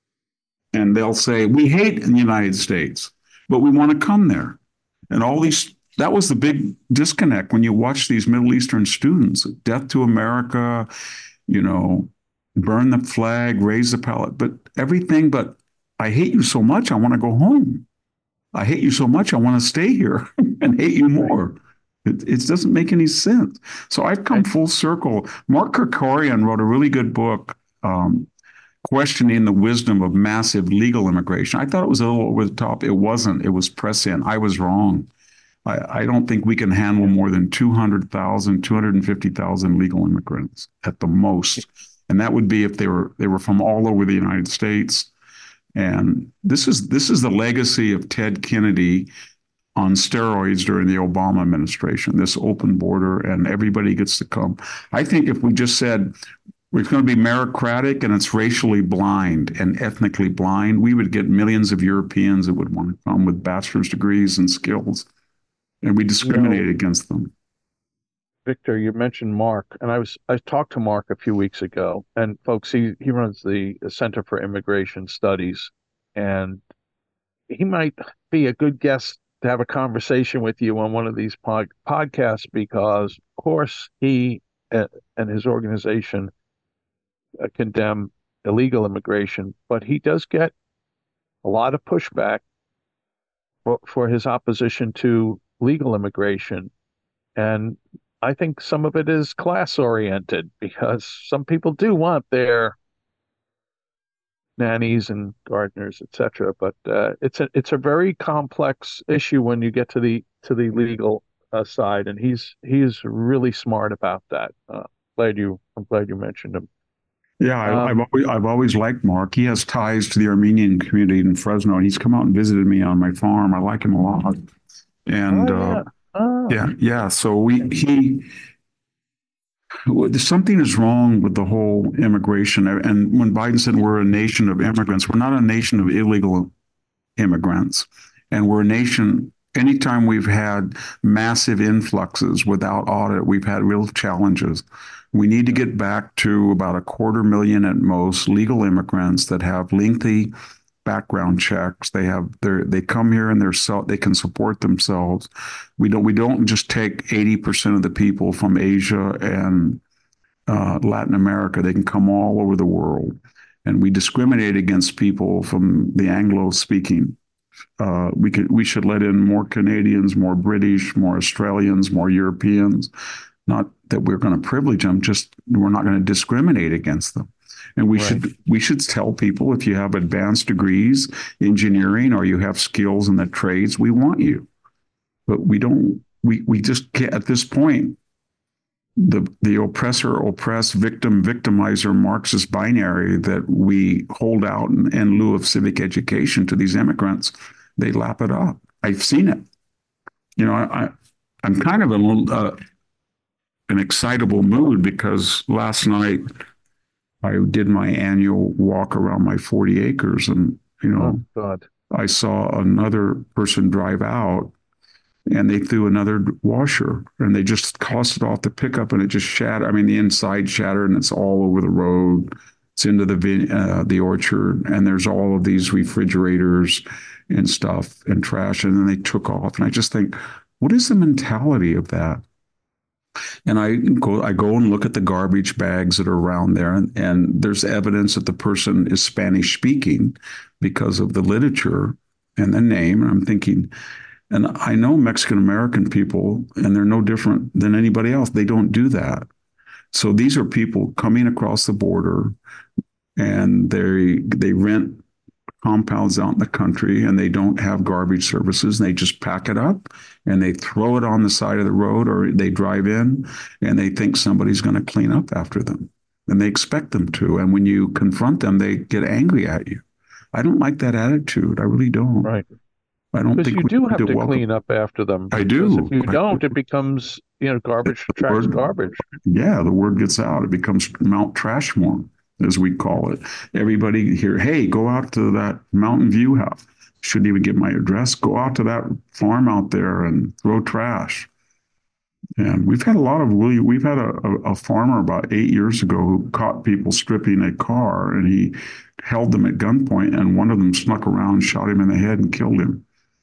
And they'll say, we hate the United States, but we want to come there. And all these, that was the big disconnect when you watch these Middle Eastern students, death to America, you know, burn the flag, raise the pallet, but everything but, I hate you so much, I want to go home. I hate you so much, I want to stay here and hate you more. It, it doesn't make any sense. So I've come full circle. Mark Krikorian wrote a really good book um, questioning the wisdom of massive legal immigration. I thought it was a little over the top. It wasn't. It was prescient. I was wrong. I, I don't think we can handle more than two hundred thousand, two hundred fifty thousand legal immigrants at the most. And that would be if they were they were from all over the United States. And this is this is the legacy of Ted Kennedy on steroids during the Obama administration, this open border and everybody gets to come. I think if we just said it's going to be meritocratic and it's racially blind and ethnically blind, we would get millions of Europeans that would want to come with bachelor's degrees and skills, and we discriminate you know, against them. Victor, you mentioned Mark, and I was I talked to Mark a few weeks ago, and folks, he, he runs the Center for Immigration Studies, and he might be a good guest to have a conversation with you on one of these pod, podcasts because, of course, he uh, and his organization uh, condemn illegal immigration, but he does get a lot of pushback for, for his opposition to legal immigration. And I think some of it is class-oriented because some people do want their nannies and gardeners, et cetera. But uh, it's a it's a very complex issue when you get to the to the legal uh, side, and he's he's really smart about that. Uh, glad you I'm glad you mentioned him. Yeah, I, um, I've always I've always liked Mark. He has ties to the Armenian community in Fresno, and he's come out and visited me on my farm. I like him a lot. And oh, yeah. Uh, oh. yeah, yeah. So we he. Something is wrong with the whole immigration. And when Biden said we're a nation of immigrants, we're not a nation of illegal immigrants. And we're a nation, anytime we've had massive influxes without audit, we've had real challenges. We need to get back to about a quarter million at most legal immigrants that have lengthy background checks. They have their they come here and they're self, they can support themselves. We don't we don't just take eighty percent of the people from Asia and uh, Latin America. They can come all over the world. and we discriminate against people from the Anglo-speaking. Uh, we could we should let in more Canadians, more British, more Australians, more Europeans. Not that we're going to privilege them, just we're not going to discriminate against them. And we right. should we should tell people, if you have advanced degrees, engineering, or you have skills in the trades, we want you. But we don't. We we just can't, at this point, the the oppressor, oppressed, victim, victimizer, Marxist binary that we hold out in, in lieu of civic education to these immigrants, they lap it up. I've seen it. You know, I, I I'm kind of in uh, an excitable mood because last night I did my annual walk around my forty acres, and you know, oh, God. I saw another person drive out. And they threw another washer, and they just tossed it off the pickup, and it just shattered. I mean, the inside shattered, and it's all over the road. It's into the uh, the orchard, and there's all of these refrigerators and stuff and trash, and then they took off. And I just think, what is the mentality of that? And I go, I go and look at the garbage bags that are around there, and, and there's evidence that the person is Spanish speaking because of the literature and the name. And I'm thinking. And I know Mexican-American people, and they're no different than anybody else. They don't do that. So these are people coming across the border, and they they rent compounds out in the country, and they don't have garbage services. And they just pack it up, and they throw it on the side of the road, or they drive in, and they think somebody's going to clean up after them. And they expect them to. And when you confront them, they get angry at you. I don't like that attitude. I really don't. Right. I don't think you do have do to welcome. clean up after them. I do. If you I, don't, it becomes, you know, garbage attracts garbage. Yeah, the word gets out. It becomes Mount Trashmore, as we call it. Everybody here, hey, go out to that Mountain View house. Shouldn't even give my address. Go out to that farm out there and throw trash. And we've had a lot of really, we've had a, a, a farmer about eight years ago who caught people stripping a car, and he held them at gunpoint, and one of them snuck around, shot him in the head, and killed him.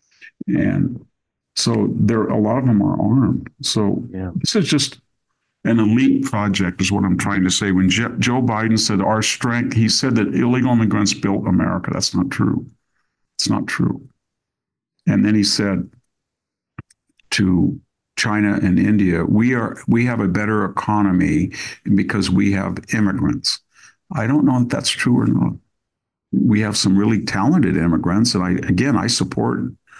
And so there, a lot of them are armed. So yeah. This is just an elite project is what I'm trying to say. When Je- Joe Biden said our strength, he said that illegal immigrants built America. That's not true. It's not true. And then he said to China and India, we are we have a better economy because we have immigrants. I don't know if that's true or not. We have some really talented immigrants. And I, again, I support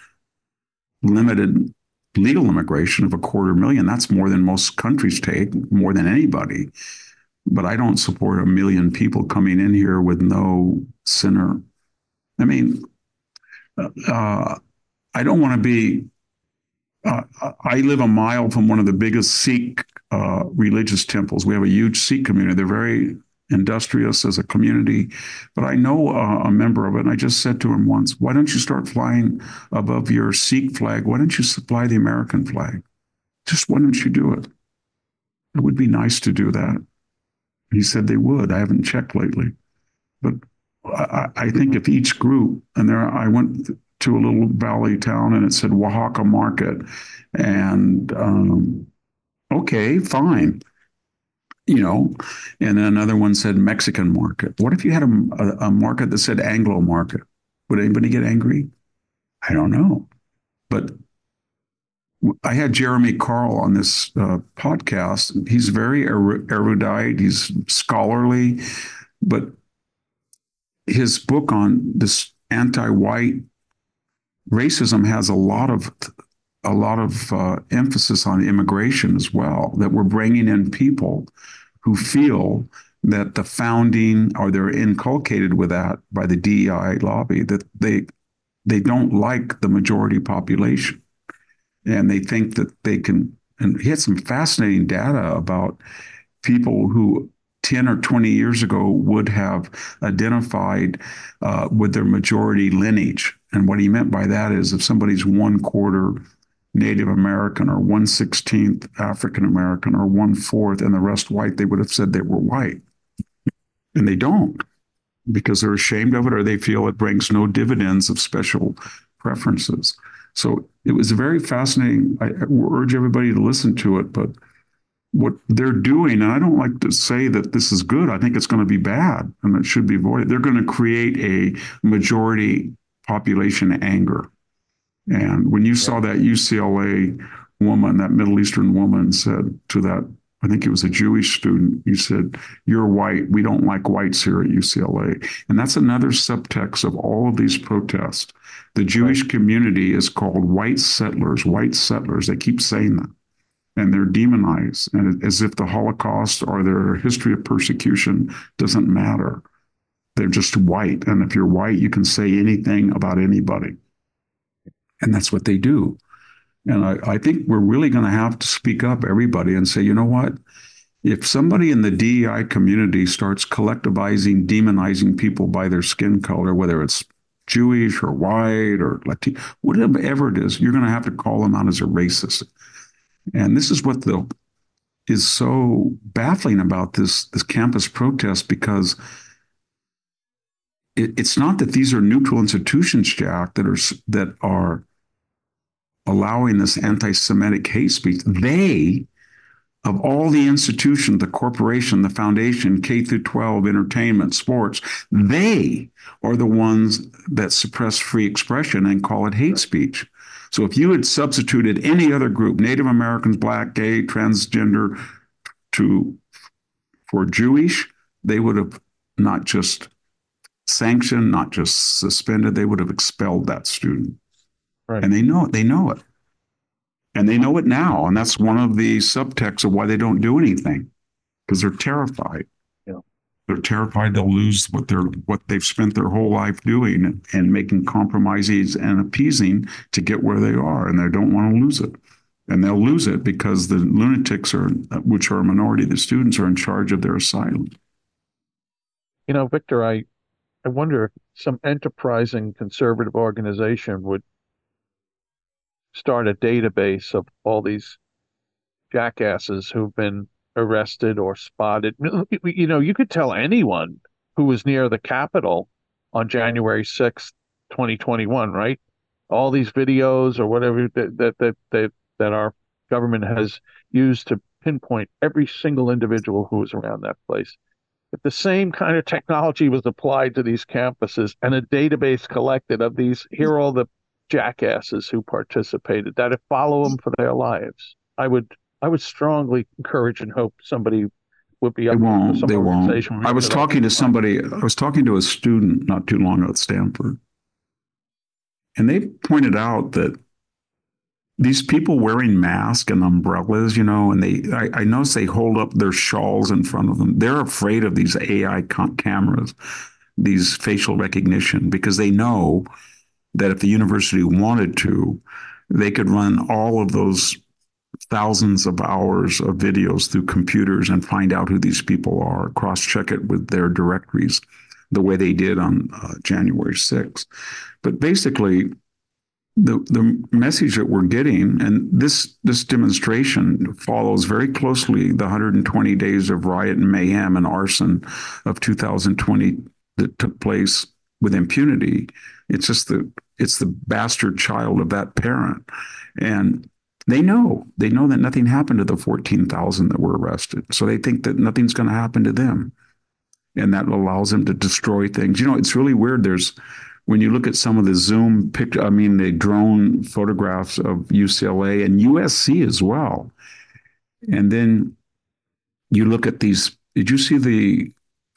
limited legal immigration of a quarter million. That's more than most countries take, more than anybody. But I don't support a million people coming in here with no sinner. I mean, uh, I don't want to be, uh, I live a mile from one of the biggest Sikh uh, religious temples. We have a huge Sikh community. They're very industrious as a community, but I know uh, a member of it, and I just said to him once, why don't you start flying above your Sikh flag? Why don't you fly the American flag? Just why don't you do it? It would be nice to do that. He said they would. I haven't checked lately. But I, I think if each group, and there I went to a little valley town, and it said Oaxaca Market, and um, okay, fine. You know, and then another one said Mexican market. What if you had a, a, a market that said Anglo market? Would anybody get angry? I don't know. But I had Jeremy Carl on this uh, podcast. He's very er- erudite. He's scholarly, but his book on this anti-white racism has a lot of a lot of uh, emphasis on immigration as well, that we're bringing in people who feel that the founding, or they're inculcated with that by the D E I lobby, that they they don't like the majority population. And they think that they can, and he had some fascinating data about people who ten or twenty years ago would have identified uh, with their majority lineage. And what he meant by that is if somebody's one quarter Native American or one sixteenth African American or one fourth and the rest white, they would have said they were white. And they don't, because they're ashamed of it, or they feel it brings no dividends of special preferences. So it was very fascinating. I urge everybody to listen to it, but what they're doing, and I don't like to say that this is good. I think it's going to be bad and it should be avoided. They're going to create a majority population anger. And when you yeah. saw that U C L A woman, that Middle Eastern woman said to that, I think it was a Jewish student, you said, "You're white. We don't like whites here at U C L A." And that's another subtext of all of these protests. The Jewish right. community is called white settlers, white settlers. They keep saying that. And they're demonized, and as if the Holocaust or their history of persecution doesn't matter. They're just white. And if you're white, you can say anything about anybody. And that's what they do. And I, I think we're really going to have to speak up, everybody, and say, you know what? If somebody in the D E I community starts collectivizing, demonizing people by their skin color, whether it's Jewish or white or Latino, whatever it is, you're going to have to call them out as a racist. And this is what the, is so baffling about this, this campus protest, because it, it's not that these are neutral institutions, Jack, that are that are allowing this anti-Semitic hate speech. They, of all the institutions, the corporation, the foundation, K through twelve, entertainment, sports, they are the ones that suppress free expression and call it hate speech. So if you had substituted any other group, Native Americans, Black, gay, transgender, to for Jewish, they would have not just sanctioned, not just suspended, they would have expelled that student. Right. And they know it. They know it. And they know it now. And that's one of the subtexts of why they don't do anything, because they're terrified. Yeah. They're terrified they'll lose what they're what they've spent their whole life doing and, and making compromises and appeasing to get where they are, and they don't want to lose it. And they'll lose it because the lunatics are, which are a minority of the students, are in charge of their asylum. You know, Victor, I, I wonder if some enterprising conservative organization would start a database of all these jackasses who've been arrested or spotted. You know, you could tell anyone who was near the Capitol on January sixth, twenty twenty-one, right? All these videos or whatever that that that that, that our government has used to pinpoint every single individual who was around that place. If the same kind of technology was applied to these campuses and a database collected of these, here are all the jackasses who participated, that'd follow them for their lives. I would I would strongly encourage and hope somebody would be up. They won't. Some they won't. I was talking to somebody, I was talking to a student not too long ago at Stanford, and they pointed out that these people wearing masks and umbrellas, you know, and they, I, I noticed they hold up their shawls in front of them. They're afraid of these A I cameras, these facial recognition, because they know that if the university wanted to, they could run all of those thousands of hours of videos through computers and find out who these people are, cross-check it with their directories, the way they did on uh, January sixth. But basically, the the message that we're getting, and this this demonstration follows very closely the one hundred twenty days of riot and mayhem and arson of two thousand twenty that took place with impunity. It's just the it's the bastard child of that parent. And they know, they know that nothing happened to the fourteen thousand that were arrested. So they think that nothing's going to happen to them. And that allows them to destroy things. You know, it's really weird. There's, when you look at some of the Zoom picture, I mean, the drone photographs of U C L A and U S C as well. And then you look at these, did you see the,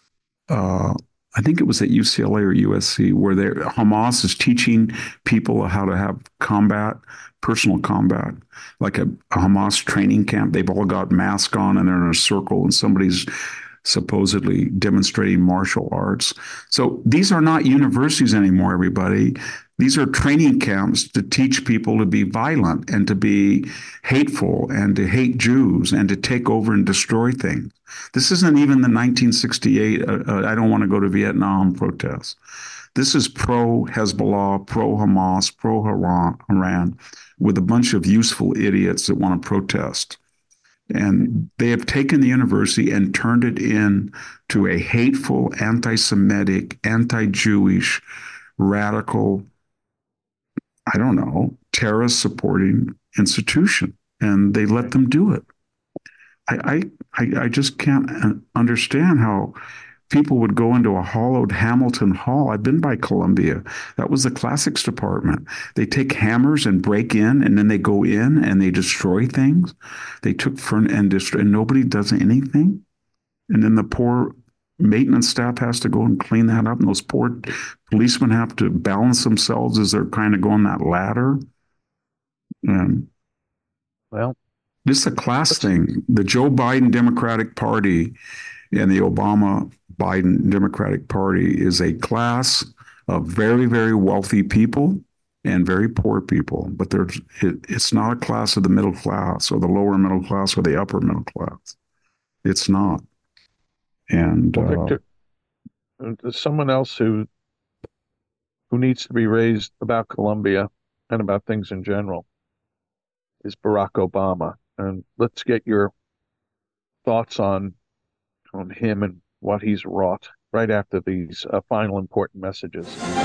uh, I think it was at U C L A or U S C, where Hamas is teaching people how to have combat, personal combat, like a, a Hamas training camp. They've all got masks on and they're in a circle and somebody's supposedly demonstrating martial arts. So these are not universities anymore, everybody. These are training camps to teach people to be violent and to be hateful and to hate Jews and to take over and destroy things. This isn't even the nineteen sixty-eight, uh, uh, I don't want to go to Vietnam protests. This is pro-Hezbollah, pro-Hamas, pro-Iran, with a bunch of useful idiots that want to protest. And they have taken the university and turned it into a hateful, anti-Semitic, anti-Jewish, radical, I don't know, terrorist-supporting institution. And they let them do it. I, I, I just can't understand how people would go into a hollowed Hamilton Hall. I've been by Columbia. That was the classics department. They take hammers and break in, and then they go in and they destroy things. They took furniture and destroy, and nobody does anything. And then the poor maintenance staff has to go and clean that up, and those poor policemen have to balance themselves as they're kind of going that ladder. And well, this is a class thing. The Joe Biden Democratic Party and the Obama Biden Democratic Party is a class of very, very wealthy people and very poor people. But there's it, it's not a class of the middle class or the lower middle class or the upper middle class. It's not. And well, uh, Victor, there's someone else who who needs to be raised about Columbia and about things in general is Barack Obama. And let's get your thoughts on on him and what he's wrought right after these uh, final important messages.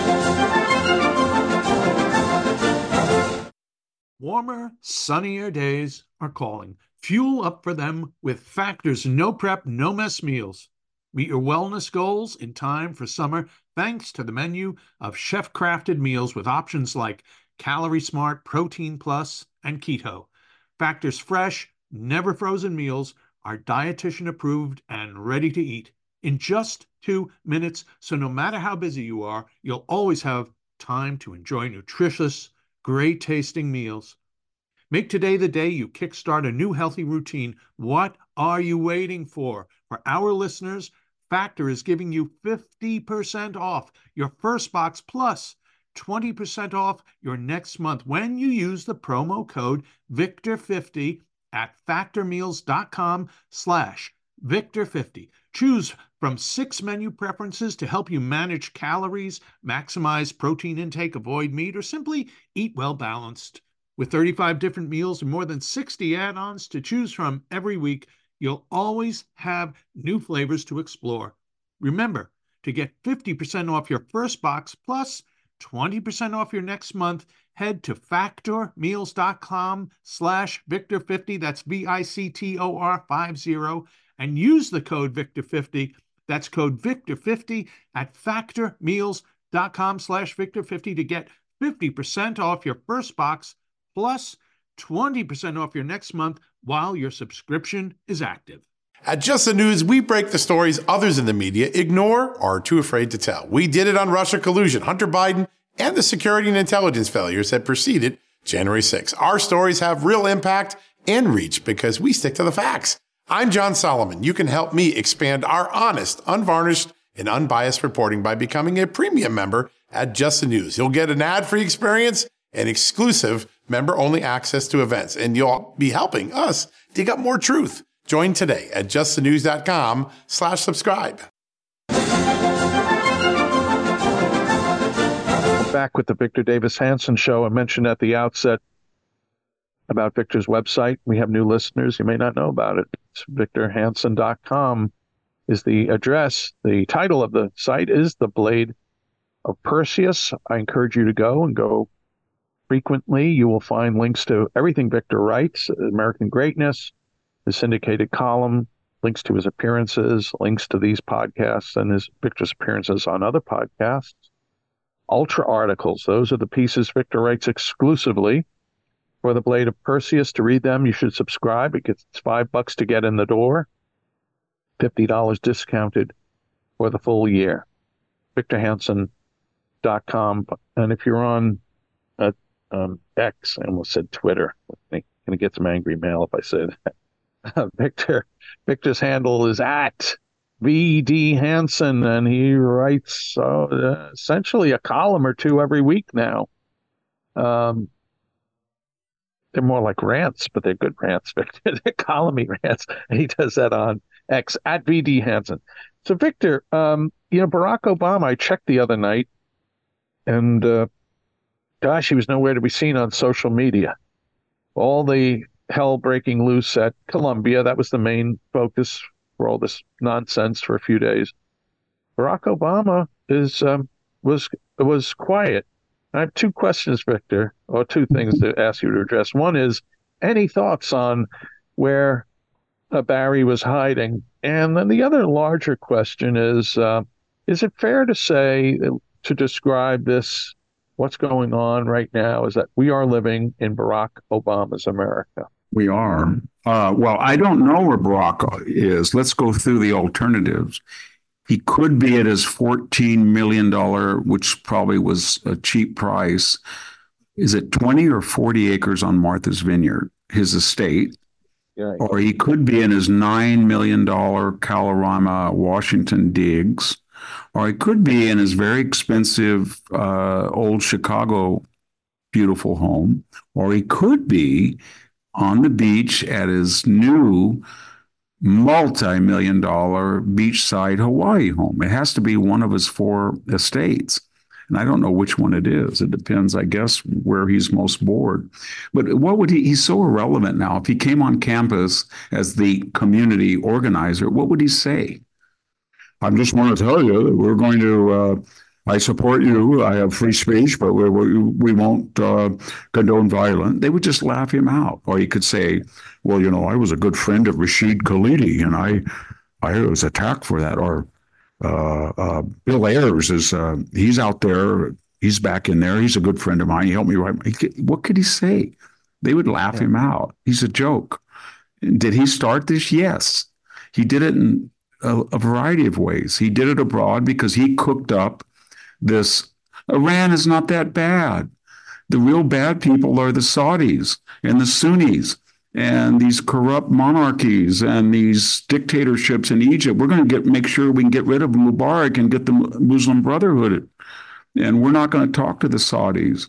Warmer, sunnier days are calling. Fuel up for them with Factor's no prep, no mess meals. Meet your wellness goals in time for summer thanks to the menu of chef-crafted meals with options like Calorie Smart, Protein Plus, and Keto. Factor's fresh, never frozen meals are dietitian approved and ready to eat in just two minutes. So no matter how busy you are, you'll always have time to enjoy nutritious, great tasting meals. Make today the day you kickstart a new healthy routine. What are you waiting for? For our listeners, Factor is giving you fifty percent off your first box plus twenty percent off your next month when you use the promo code Victor fifty at factormeals.com slash Victor fifty. Choose from six menu preferences to help you manage calories, maximize protein intake, avoid meat, or simply eat well balanced. With thirty-five different meals and more than sixty add-ons to choose from every week, you'll always have new flavors to explore. Remember, to get fifty percent off your first box plus twenty percent off your next month, head to factormeals.com slash Victor fifty, that's V I C T O R fifty, and use the code Victor fifty, that's code Victor fifty at factormeals.com slash Victor fifty to get fifty percent off your first box plus twenty percent off your next month while your subscription is active. At Just the News, we break the stories others in the media ignore or are too afraid to tell. We did it on Russia collusion, Hunter Biden, and the security and intelligence failures that preceded January sixth. Our stories have real impact and reach because we stick to the facts. I'm John Solomon. You can help me expand our honest, unvarnished, and unbiased reporting by becoming a premium member at Just the News. You'll get an ad-free experience and exclusive member-only access to events, and you'll be helping us dig up more truth. Join today at justthenews.com slash subscribe. Back with the Victor Davis Hanson Show. I mentioned at the outset about Victor's website. We have new listeners. You may not know about it. It's victor hanson dot com is the address. The title of the site is The Blade of Perseus. I encourage you to go and go frequently. You will find links to everything Victor writes, American Greatness, his syndicated column, links to his appearances, links to these podcasts and his Victor's appearances on other podcasts. Ultra articles. Those are the pieces Victor writes exclusively for The Blade of Perseus. To read them, you should subscribe. It gets five bucks to get in the door, fifty dollars discounted for the full year. victor hanson dot com. And if you're on uh, um, X, I almost said Twitter. I'm going to get some angry mail if I say that. Uh, Victor, Victor's handle is at V D Hanson, and he writes uh, essentially a column or two every week now. Um, they're more like rants, but they're good rants, Victor. They're column-y rants, and he does that on X, at V D Hanson. So, Victor, um, you know, Barack Obama, I checked the other night, and uh, gosh, he was nowhere to be seen on social media. All the hell breaking loose at Columbia, that was the main focus for all this nonsense for a few days. Barack Obama is um, was was quiet. I have two questions, Victor, or two things to ask you to address. One is, any thoughts on where uh, Barry was hiding. And then the other larger question is, uh, is it fair to say, uh, to describe this, what's going on right now, is that we are living in Barack Obama's America? We are. Uh, well, I don't know where Barack is. Let's go through the alternatives. He could be at his fourteen million dollars, which probably was a cheap price. Is it twenty or forty acres on Martha's Vineyard, his estate? Yeah. Or he could be in his nine million dollars Kalorama, Washington digs. Or he could be in his very expensive uh, old Chicago beautiful home. Or he could be on the beach at his new multi-million dollar beachside Hawaii home. It has to be one of his four estates. And I don't know which one it is. It depends, I guess, where he's most bored. But what would he, he's so irrelevant now. If he came on campus as the community organizer, what would he say? I just want to tell you that we're going to, uh, I support you. I have free speech, but we, we, we won't uh, condone violence. They would just laugh him out. Or he could say, well, you know, I was a good friend of Rashid Khalidi, and I, I was attacked for that. Or uh, uh, Bill Ayers is, uh, he's out there. He's back in there. He's a good friend of mine. He helped me write. What could he say? They would laugh yeah. him out. He's a joke. Did he start this? Yes. He did it in a, a variety of ways. He did it abroad because he cooked up this. Iran is not that bad. The real bad people are the Saudis and the Sunnis and these corrupt monarchies and these dictatorships in Egypt. We're going to get make sure we can get rid of Mubarak and get the Muslim Brotherhood. And we're not going to talk to the Saudis.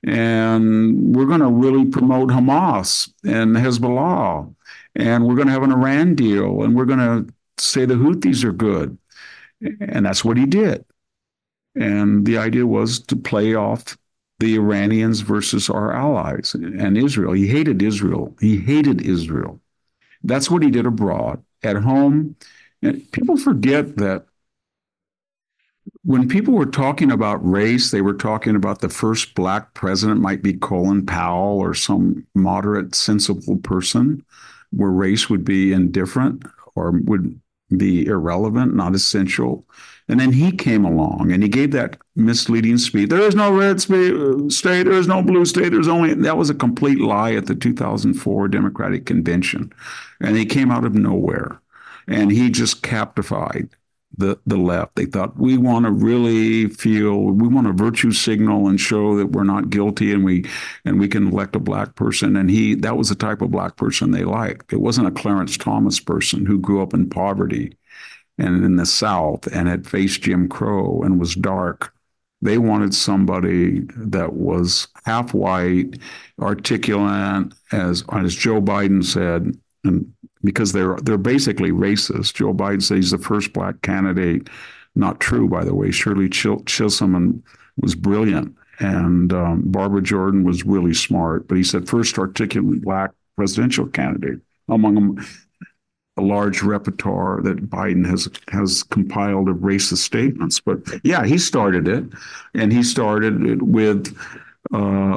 And we're going to really promote Hamas and Hezbollah. And we're going to have an Iran deal. And we're going to say the Houthis are good. And that's what he did. And the idea was to play off the Iranians versus our allies and Israel. He hated Israel. He hated Israel. That's what he did abroad. At home, and people forget that when people were talking about race, they were talking about the first black president might be Colin Powell or some moderate, sensible person where race would be indifferent or would be irrelevant, not essential. And then he came along and he gave that misleading speech. There is no red state, there is no blue state, there's only, that was a complete lie at the two thousand four Democratic Convention. And he came out of nowhere and he just captivated the, the left. They thought, we want to really feel, we want a virtue signal and show that we're not guilty and we and we can elect a black person. And he, that was the type of black person they liked. It wasn't a Clarence Thomas person who grew up in poverty and in the South and had faced Jim Crow and was dark. They wanted somebody that was half white, articulate, as as Joe Biden said, and because they're they're basically racist. Joe Biden says he's the first black candidate. Not true, by the way. Shirley Chil- Chisholm was brilliant, and um, Barbara Jordan was really smart. But he said first articulate black presidential candidate among them. A large repertoire that Biden has has compiled of racist statements. But yeah, he started it, and he started it with, uh,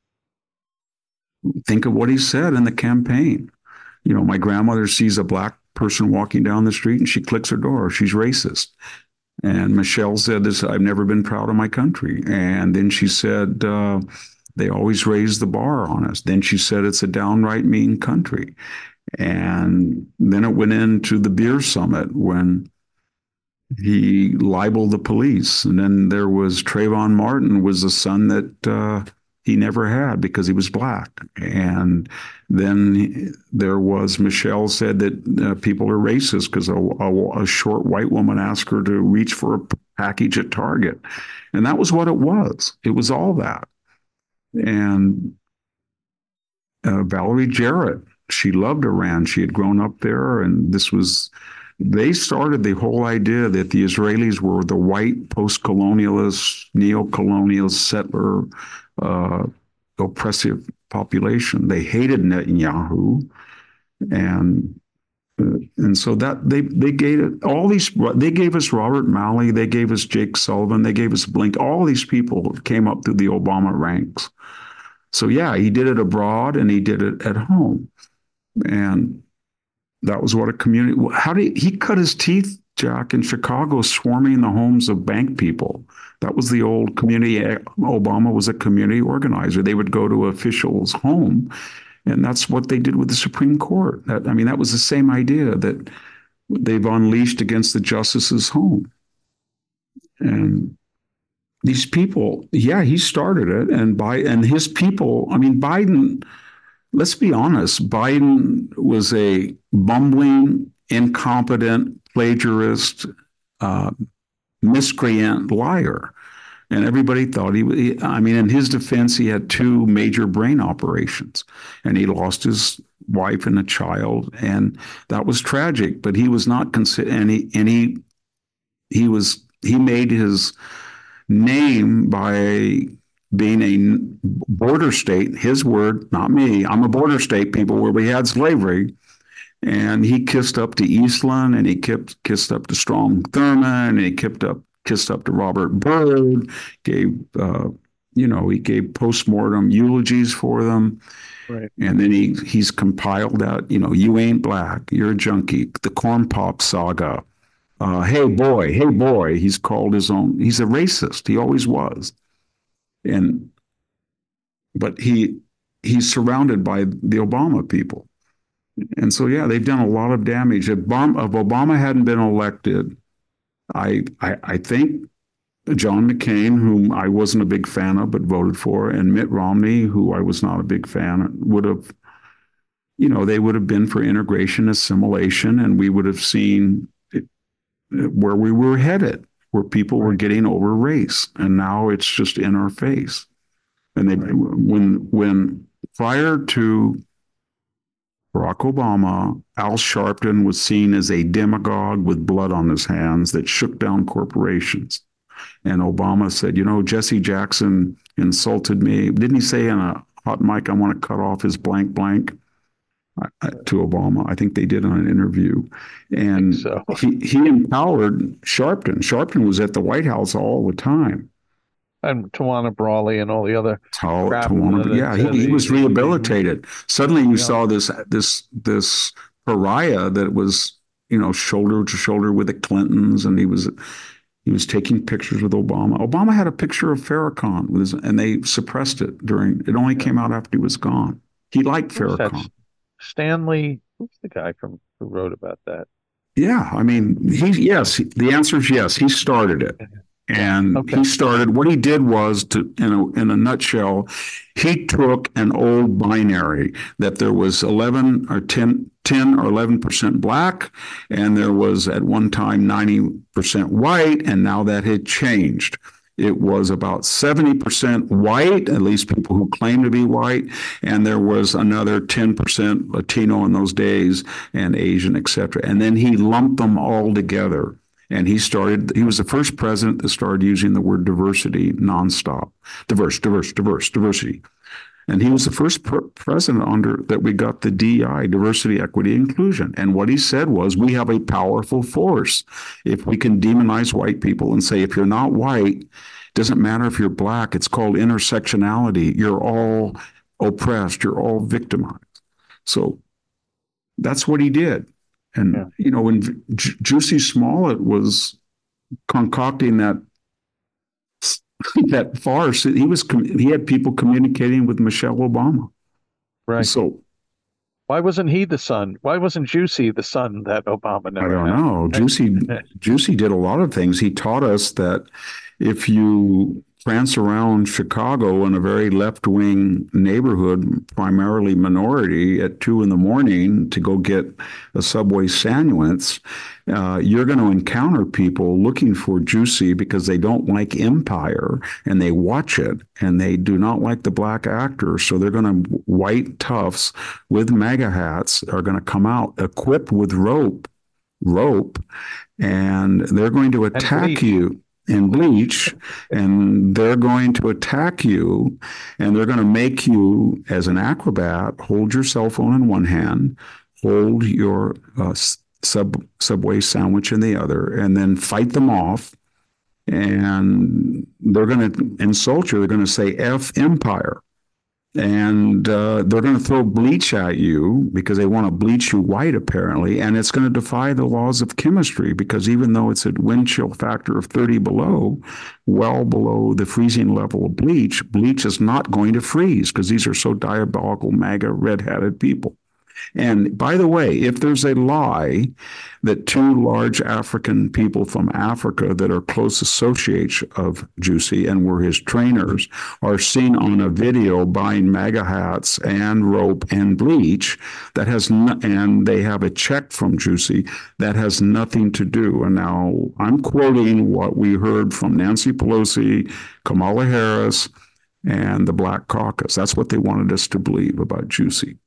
think of what he said in the campaign. You know, my grandmother sees a black person walking down the street and she clicks her door. She's racist. And Michelle said this, I've never been proud of my country. And then she said, uh, they always raise the bar on us. Then she said, it's a downright mean country. And then it went into the beer summit when he libeled the police. And then there was Trayvon Martin was a son that uh, he never had because he was black. And then there was Michelle said that uh, people are racist because a, a, a short white woman asked her to reach for a package at Target. And that was what it was. It was all that. And uh, Valerie Jarrett, she loved Iran. She had grown up there, and this was, they started the whole idea that the Israelis were the white post-colonialist, neo-colonial settler, uh, oppressive population. They hated Netanyahu, and uh, and so that they they gave it all these. They gave us Robert Malley. They gave us Jake Sullivan. They gave us Blink. All these people came up through the Obama ranks. So yeah, he did it abroad and he did it at home. And That was what a community. How did he, he cut his teeth, Jack, in Chicago, swarming the homes of bank people? That was the old community. Obama was a community organizer. They would go to officials' home, and that's what they did with the Supreme Court. That, I mean, that was the same idea that they've unleashed against the justices' home. And these people, yeah, he started it, and by and his people. I mean, Biden. Let's be honest. Biden was a bumbling, incompetent, plagiarist, uh, miscreant, liar, and everybody thought he was. I mean, in his defense, he had two major brain operations, and he lost his wife and a child, and that was tragic. But he was not considered, and he and he he was he made his name by being a border state. His word, not me. I'm a border state, people, where we had slavery. And he kissed up to Eastland, and he kissed, kissed up to Strom Thurmond, and he kissed up, kissed up to Robert Byrd, gave, uh, you know, he gave postmortem eulogies for them. Right. And then he he's compiled that, you know, you ain't black, you're a junkie, the Corn Pop saga. Uh, hey, boy, hey, boy, he's called his own, he's a racist. He always was. And, but he, he's surrounded by the Obama people. And so, yeah, they've done a lot of damage. If Obama, if Obama hadn't been elected, I, I, I think John McCain, whom I wasn't a big fan of but voted for, and Mitt Romney, who I was not a big fan, would have, you know, they would have been for integration, assimilation, and we would have seen it, where we were headed, where people were getting over race, and now it's just in our face. And they, when when prior to Barack Obama, Al Sharpton was seen as a demagogue with blood on his hands that shook down corporations. And Obama said, you know, Jesse Jackson insulted me. Didn't he say in a hot mic, I want to cut off his blank blank? To Obama. I think they did on an interview. And so. he, he empowered Sharpton. Sharpton was at the White House all the time. And Tawana Brawley and all the other. Tal- Tawana, yeah, he, he was rehabilitated. Suddenly you yeah. saw this this this pariah that was, you know, shoulder to shoulder with the Clintons, and he was he was taking pictures with Obama. Obama had a picture of Farrakhan with his, and they suppressed it during. It only yeah. came out after he was gone. He liked Farrakhan. Stanley, who's the guy from who wrote about that? Yeah, I mean, he yes. The answer is yes. He started it, and okay. he started. What he did was to, in a in a nutshell, he took an old binary that there was eleven or ten, ten or eleven percent black, and there was at one time ninety percent white, and now that had changed. It was about seventy percent white, at least people who claim to be white, and there was another ten percent Latino in those days, and Asian, et cetera. And then he lumped them all together. And he started, he was the first president that started using the word diversity nonstop. Diverse, diverse, diverse, diversity. And he was the first pr- president under that we got the D E I, diversity, equity, inclusion. And what he said was, we have a powerful force. If we can demonize white people and say, if you're not white, doesn't matter if you're black, it's called intersectionality. You're all oppressed. You're all victimized. So that's what he did. And, yeah. you know, when J- Jussie Smollett was concocting that that farce, he was he had people communicating with Michelle Obama. Right. So why wasn't he the son? Why wasn't Jussie the son that Obama never I don't had? know. Jussie Jussie did a lot of things. He taught us that if you prance around Chicago in a very left-wing neighborhood, primarily minority, at two in the morning to go get a Subway sandwich, uh, you're going to encounter people looking for Jussie because they don't like Empire, and they watch it, and they do not like the black actors. So they're going to, white toughs with MAGA hats are going to come out equipped with rope, rope, and they're going to attack you. And bleach, and they're going to attack you, and they're going to make you, as an acrobat, hold your cell phone in one hand, hold your uh, sub Subway sandwich in the other, and then fight them off. And they're going to insult you. They're going to say F Empire. and uh, they're going to throw bleach at you because they want to bleach you white, apparently, and it's going to defy the laws of chemistry because even though it's a wind chill factor of thirty below, well below the freezing level of bleach, bleach is not going to freeze because these are so diabolical, MAGA, red-hatted people. And by the way, if there's a lie that two large African people from Africa that are close associates of Juicy and were his trainers are seen on a video buying MAGA hats and rope and bleach, that has no, and they have a check from Juicy, that has nothing to do. And now I'm quoting what we heard from Nancy Pelosi, Kamala Harris, and the Black Caucus. That's what they wanted us to believe about Juicy.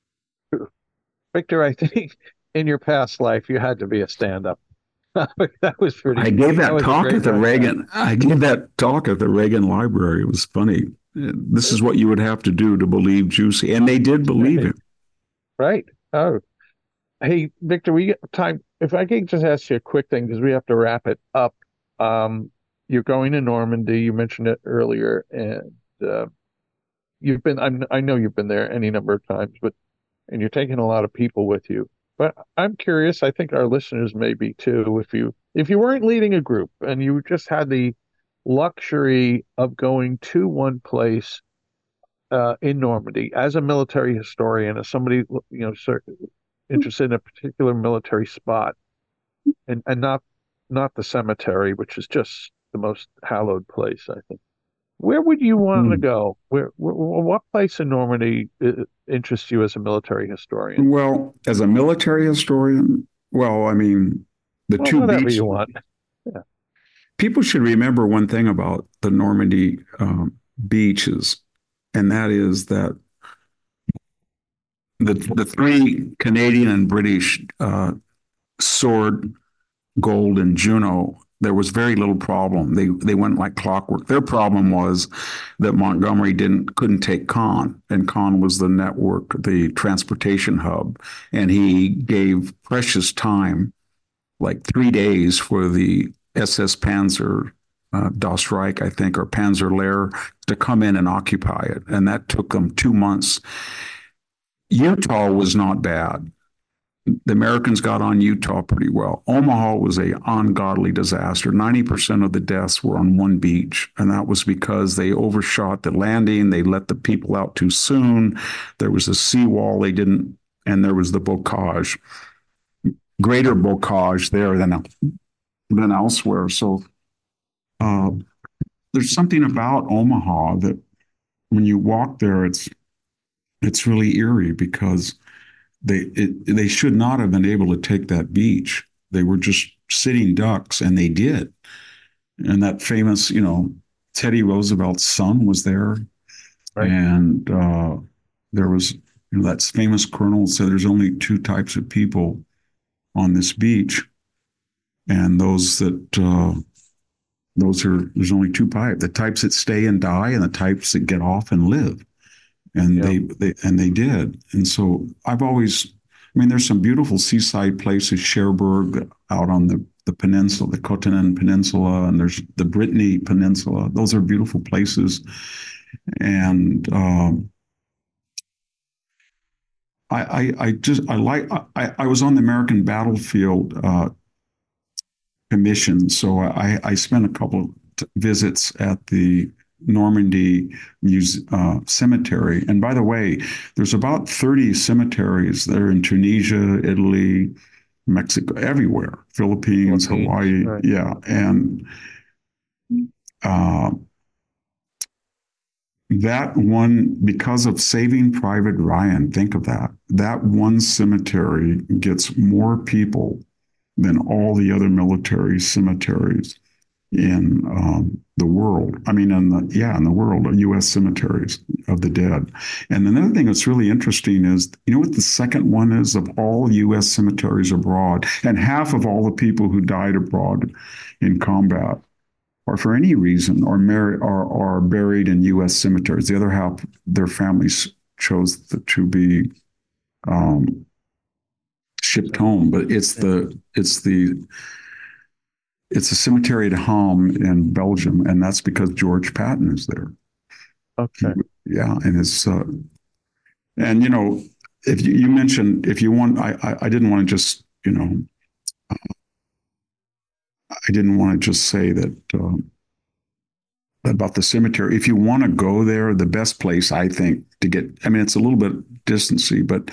Victor, I think in your past life you had to be a stand-up. That was pretty. I gave that, that talk at the Reagan. I gave that talk at the Reagan Library. It was funny. This is what you would have to do to believe Juicy, and they did believe right. him. Right. Oh, hey, Victor, we get time. If I could just ask you a quick thing because we have to wrap it up. Um, you're going to Normandy. You mentioned it earlier, and uh, you've been. I'm, I know you've been there any number of times, but. And you're taking a lot of people with you. But I'm curious, I think our listeners may be too, if you if you weren't leading a group and you just had the luxury of going to one place uh, in Normandy as a military historian, as somebody you know interested in a particular military spot, and, and not not the cemetery, which is just the most hallowed place, I think. Where would you want to go? Where, where, what place in Normandy interests you as a military historian? Well, as a military historian, well, I mean, the well, two whatever beaches. You want. Yeah. People should remember one thing about the Normandy um, beaches, and that is that the the three Canadian and British uh, Sword, Gold, and Juno. There was very little problem. They they went like clockwork. Their problem was that Montgomery didn't couldn't take Caen, and Caen was the network, the transportation hub, and he gave precious time, like three days, for the S S Panzer uh, Das Reich, I think, or Panzer Lehr, to come in and occupy it, and that took them two months. Utah was not bad. The Americans got on Utah pretty well. Omaha was a ungodly disaster. ninety percent of the deaths were on one beach, and that was because they overshot the landing. They let the people out too soon. There was a seawall they didn't, and there was the bocage, greater bocage there than, than elsewhere. So uh, there's something about Omaha that when you walk there, it's it's really eerie because They it, they should not have been able to take that beach. They were just sitting ducks, and they did. And that famous, you know, Teddy Roosevelt's son was there, right. and uh, there was you know, that famous colonel said there's only two types of people on this beach, and those that uh, those are there's only two types: the types that stay and die, and the types that get off and live. And yeah. they, they and they did. And so I've always, I mean, there's some beautiful seaside places, Cherbourg out on the, the peninsula, the Cotentin Peninsula, and there's the Brittany Peninsula. Those are beautiful places. And um, I, I, I just, I like, I, I was on the American Battlefield uh, Commission. So I, I spent a couple of t- visits at the Normandy Muse- uh, Cemetery. And by the way, there's about thirty cemeteries there in Tunisia, Italy, Mexico, everywhere, Philippines, okay. Hawaii. Right. Yeah. And uh, that one, because of Saving Private Ryan, think of that. That one cemetery gets more people than all the other military cemeteries in um, the world. I mean, in the, yeah, in the world, U S cemeteries of the dead. And another thing that's really interesting is, you know what the second one is of all U S cemeteries abroad? And half of all the people who died abroad in combat or for any reason are, married, are, are buried in U S cemeteries. The other half, their families chose the, to be um, shipped home. But it's the, it's the, It's a cemetery at Ham in Belgium, and that's because George Patton is there. Okay. Yeah, and it's uh, and you know, if you, you mentioned if you want, I, I I didn't want to just you know I didn't want to just say that. Uh, about the cemetery. If you want to go there, the best place I think to get, I mean, it's a little bit distancy, but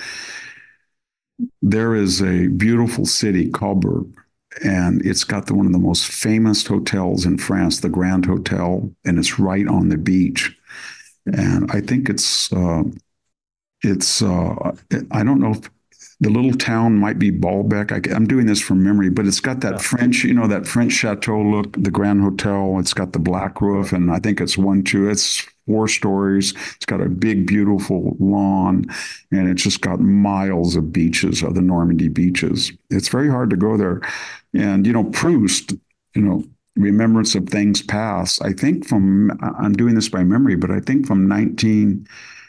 there is a beautiful city, Coburg, and it's got the, one of the most famous hotels in France, the Grand Hotel, and it's right on the beach. And I think it's, uh, it's, uh, I don't know if the little town might be Baalbec. I, I'm doing this from memory, but it's got that yeah. French, you know, that French chateau look, the Grand Hotel. It's got the black roof, and I think it's one, two, it's four stories. It's got a big, beautiful lawn, and it's just got miles of beaches, of the Normandy beaches. It's very hard to go there. And, you know, Proust, you know, Remembrance of Things Past, I think from, I'm doing this by memory, but I think from nineteen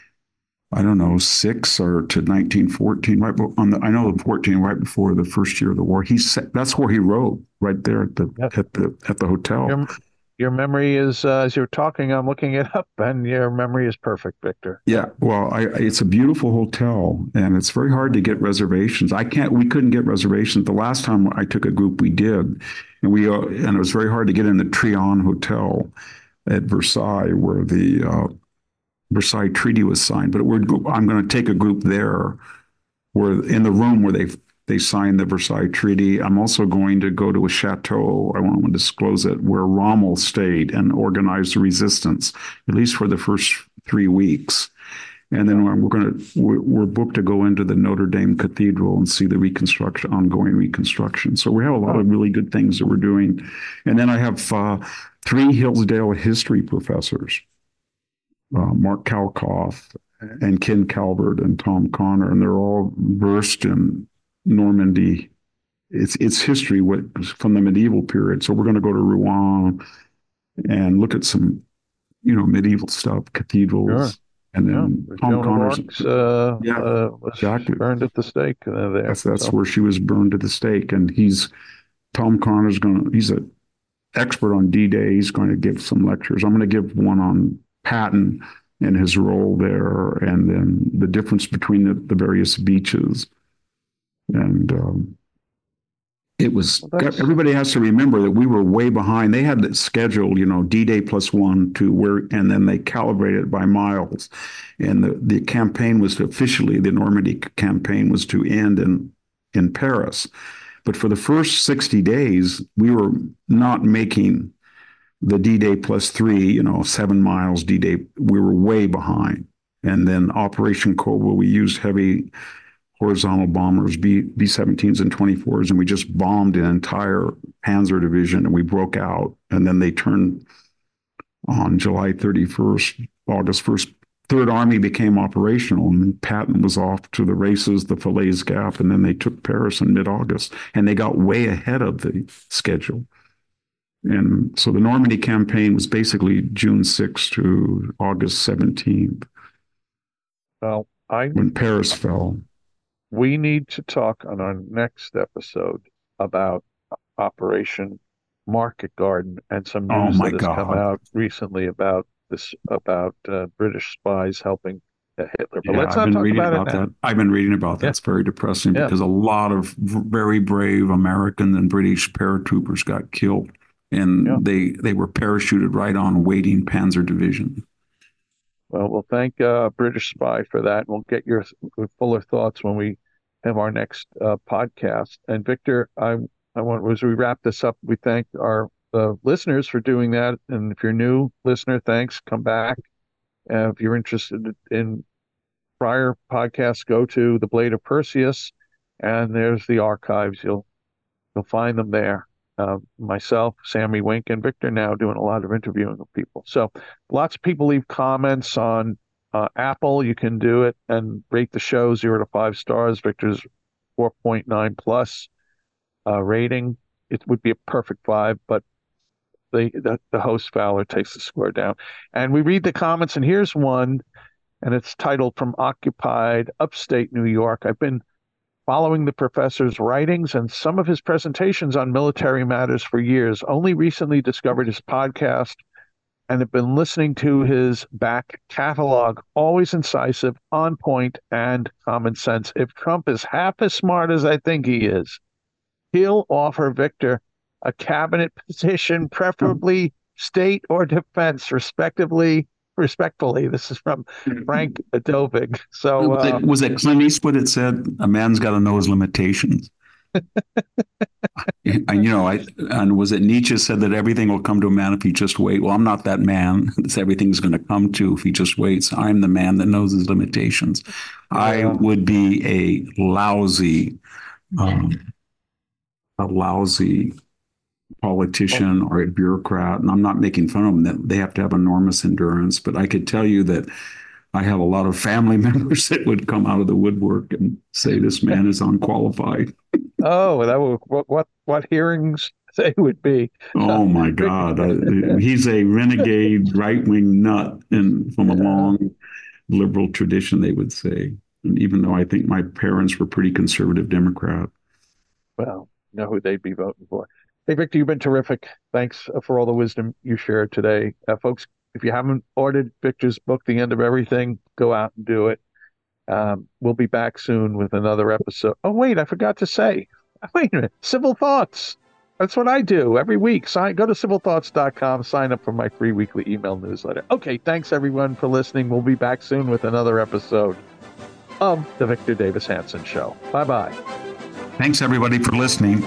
I don't know, six or to nineteen fourteen, right on the, I know the fourteen, right before the first year of the war. He said, that's where he wrote, right there at the, yep. at the, at the hotel. Your, your memory is, uh, as you're talking, I'm looking it up, and your memory is perfect, Victor. Yeah. Well, I, it's a beautiful hotel, and it's very hard to get reservations. I can't, we couldn't get reservations. The last time I took a group, we did, and we, uh, and it was very hard to get in the Trianon Hotel at Versailles, where the, uh, Versailles Treaty was signed, but we're, I'm going to take a group there, where in the room where they they signed the Versailles Treaty. I'm also going to go to a chateau, I won't disclose it, where Rommel stayed and organized the resistance, at least for the first three weeks. And then we're going to we're, we're booked to go into the Notre Dame Cathedral and see the reconstruction, ongoing reconstruction. So we have a lot of really good things that we're doing. And then I have uh, three Hillsdale history professors. Uh, Mark Kalkoff and Ken Calvert and Tom Connor, and they're all versed in Normandy. It's it's history what, from the medieval period. So we're going to go to Rouen and look at some, you know, medieval stuff, cathedrals, sure. and then yeah. Tom Joan Connor's. Marks, uh, yeah, uh, was exactly. burned at the stake uh, there. That's that's so. where she was burned at the stake, and he's Tom Connor's going to. He's an expert on D-Day. He's going to give some lectures. I'm going to give one on Patton and his role there, and then the difference between the, the various beaches. And um, it was, well, everybody has to remember that we were way behind. They had it scheduled, you know, D-Day plus one to where, and then they calibrated it by miles. And the, the campaign was to officially, the Normandy campaign was to end in, in Paris. But for the first sixty days, we were not making the D-Day plus three, you know, seven miles D-Day, we were way behind. And then Operation Cobra, we used heavy horizontal bombers, B, B-seventeens and twenty-fours, and we just bombed an entire Panzer division, and we broke out. And then they turned on July thirty-first, August first. Third Army became operational, and Patton was off to the races, the Falaise Gap, and then they took Paris in mid-August, and they got way ahead of the schedule. And so the Normandy campaign was basically June sixth to August seventeenth. Well, I when Paris fell. We need to talk on our next episode about Operation Market Garden and some news oh my that has God. come out recently about this about uh, British spies helping Hitler. But yeah, let's I've not been talk reading about, about it now. that. I've been reading about that. Yeah. It's very depressing yeah. because a lot of very brave American and British paratroopers got killed. And yeah. they, they were parachuted right on waiting Panzer Division. Well, we'll thank uh, British Spy for that. We'll get your fuller thoughts when we have our next uh, podcast. And Victor, I I want as we wrap this up, we thank our uh, listeners for doing that. And if you're a new listener, thanks. Come back. Uh, if you're interested in prior podcasts, go to The Blade of Perseus, and there's the archives. You'll you'll find them there. Uh, myself, Sammy Wink, and Victor now doing a lot of interviewing with people. So lots of people leave comments on uh, Apple. You can do it and rate the show zero to five stars. Victor's four point nine plus uh, rating. It would be a perfect five, but the, the, the host Fowler takes the score down. And we read the comments, and here's one, and it's titled From Occupied Upstate New York. I've been following the professor's writings and some of his presentations on military matters for years. Only recently discovered his podcast, and have been listening to his back catalog. Always incisive, on point, and common sense. If Trump is half as smart as I think he is, he'll offer Victor a cabinet position, preferably state or defense, respectively. Respectfully, this is from Frank Dovig. So, was, uh, it, was it Clint Eastwood that said a man's got to know his limitations? And, you know, I and was it Nietzsche said that everything will come to a man if he just wait. Well, I'm not that man. It's everything's going to come to if he just waits. I'm the man that knows his limitations. Yeah. I would be a lousy, um, a lousy politician or a bureaucrat, and I'm not making fun of them. That they have to have enormous endurance, but I could tell you that I have a lot of family members that would come out of the woodwork and say this man is unqualified. Oh, that would, what what what hearings they would be. Oh my God, uh, he's a renegade right-wing nut, and from a long liberal tradition, they would say. And even though I think my parents were pretty conservative Democrat. Well, you know who they'd be voting for. Hey, Victor, you've been terrific. Thanks for all the wisdom you shared today. Uh, folks, if you haven't ordered Victor's book, The End of Everything, go out and do it. Um, we'll be back soon with another episode. Oh, wait, I forgot to say. Wait a minute. Civil Thoughts. That's what I do every week. Sign, go to civil thoughts dot com, sign up for my free weekly email newsletter. Okay, thanks, everyone, for listening. We'll be back soon with another episode of The Victor Davis Hanson Show. Bye-bye. Thanks, everybody, for listening.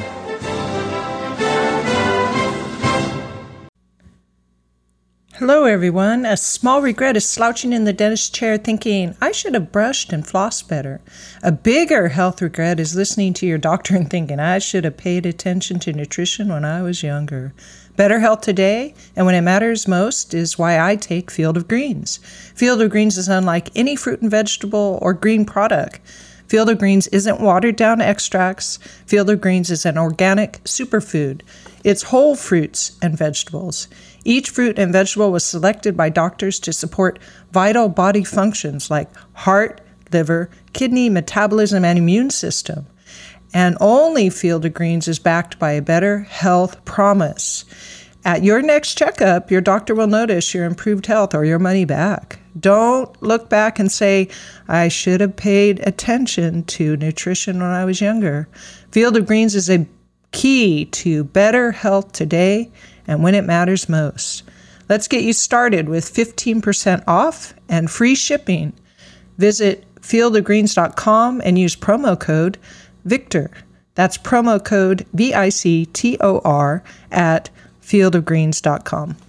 Hello, everyone. A small regret is slouching in the dentist chair thinking, I should have brushed and flossed better. A bigger health regret is listening to your doctor and thinking, I should have paid attention to nutrition when I was younger. Better health today, and when it matters most, is why I take Field of Greens. Field of Greens is unlike any fruit and vegetable or green product. Field of Greens isn't watered-down extracts. Field of Greens is an organic superfood. It's whole fruits and vegetables. Each fruit and vegetable was selected by doctors to support vital body functions like heart, liver, kidney, metabolism, and immune system. And only Field of Greens is backed by a better health promise. At your next checkup, your doctor will notice your improved health or your money back. Don't look back and say, I should have paid attention to nutrition when I was younger. Field of Greens is a key to better health today and when it matters most. Let's get you started with fifteen percent off and free shipping. Visit field of greens dot com and use promo code VICTOR. That's promo code V I C T O R at field of greens dot com.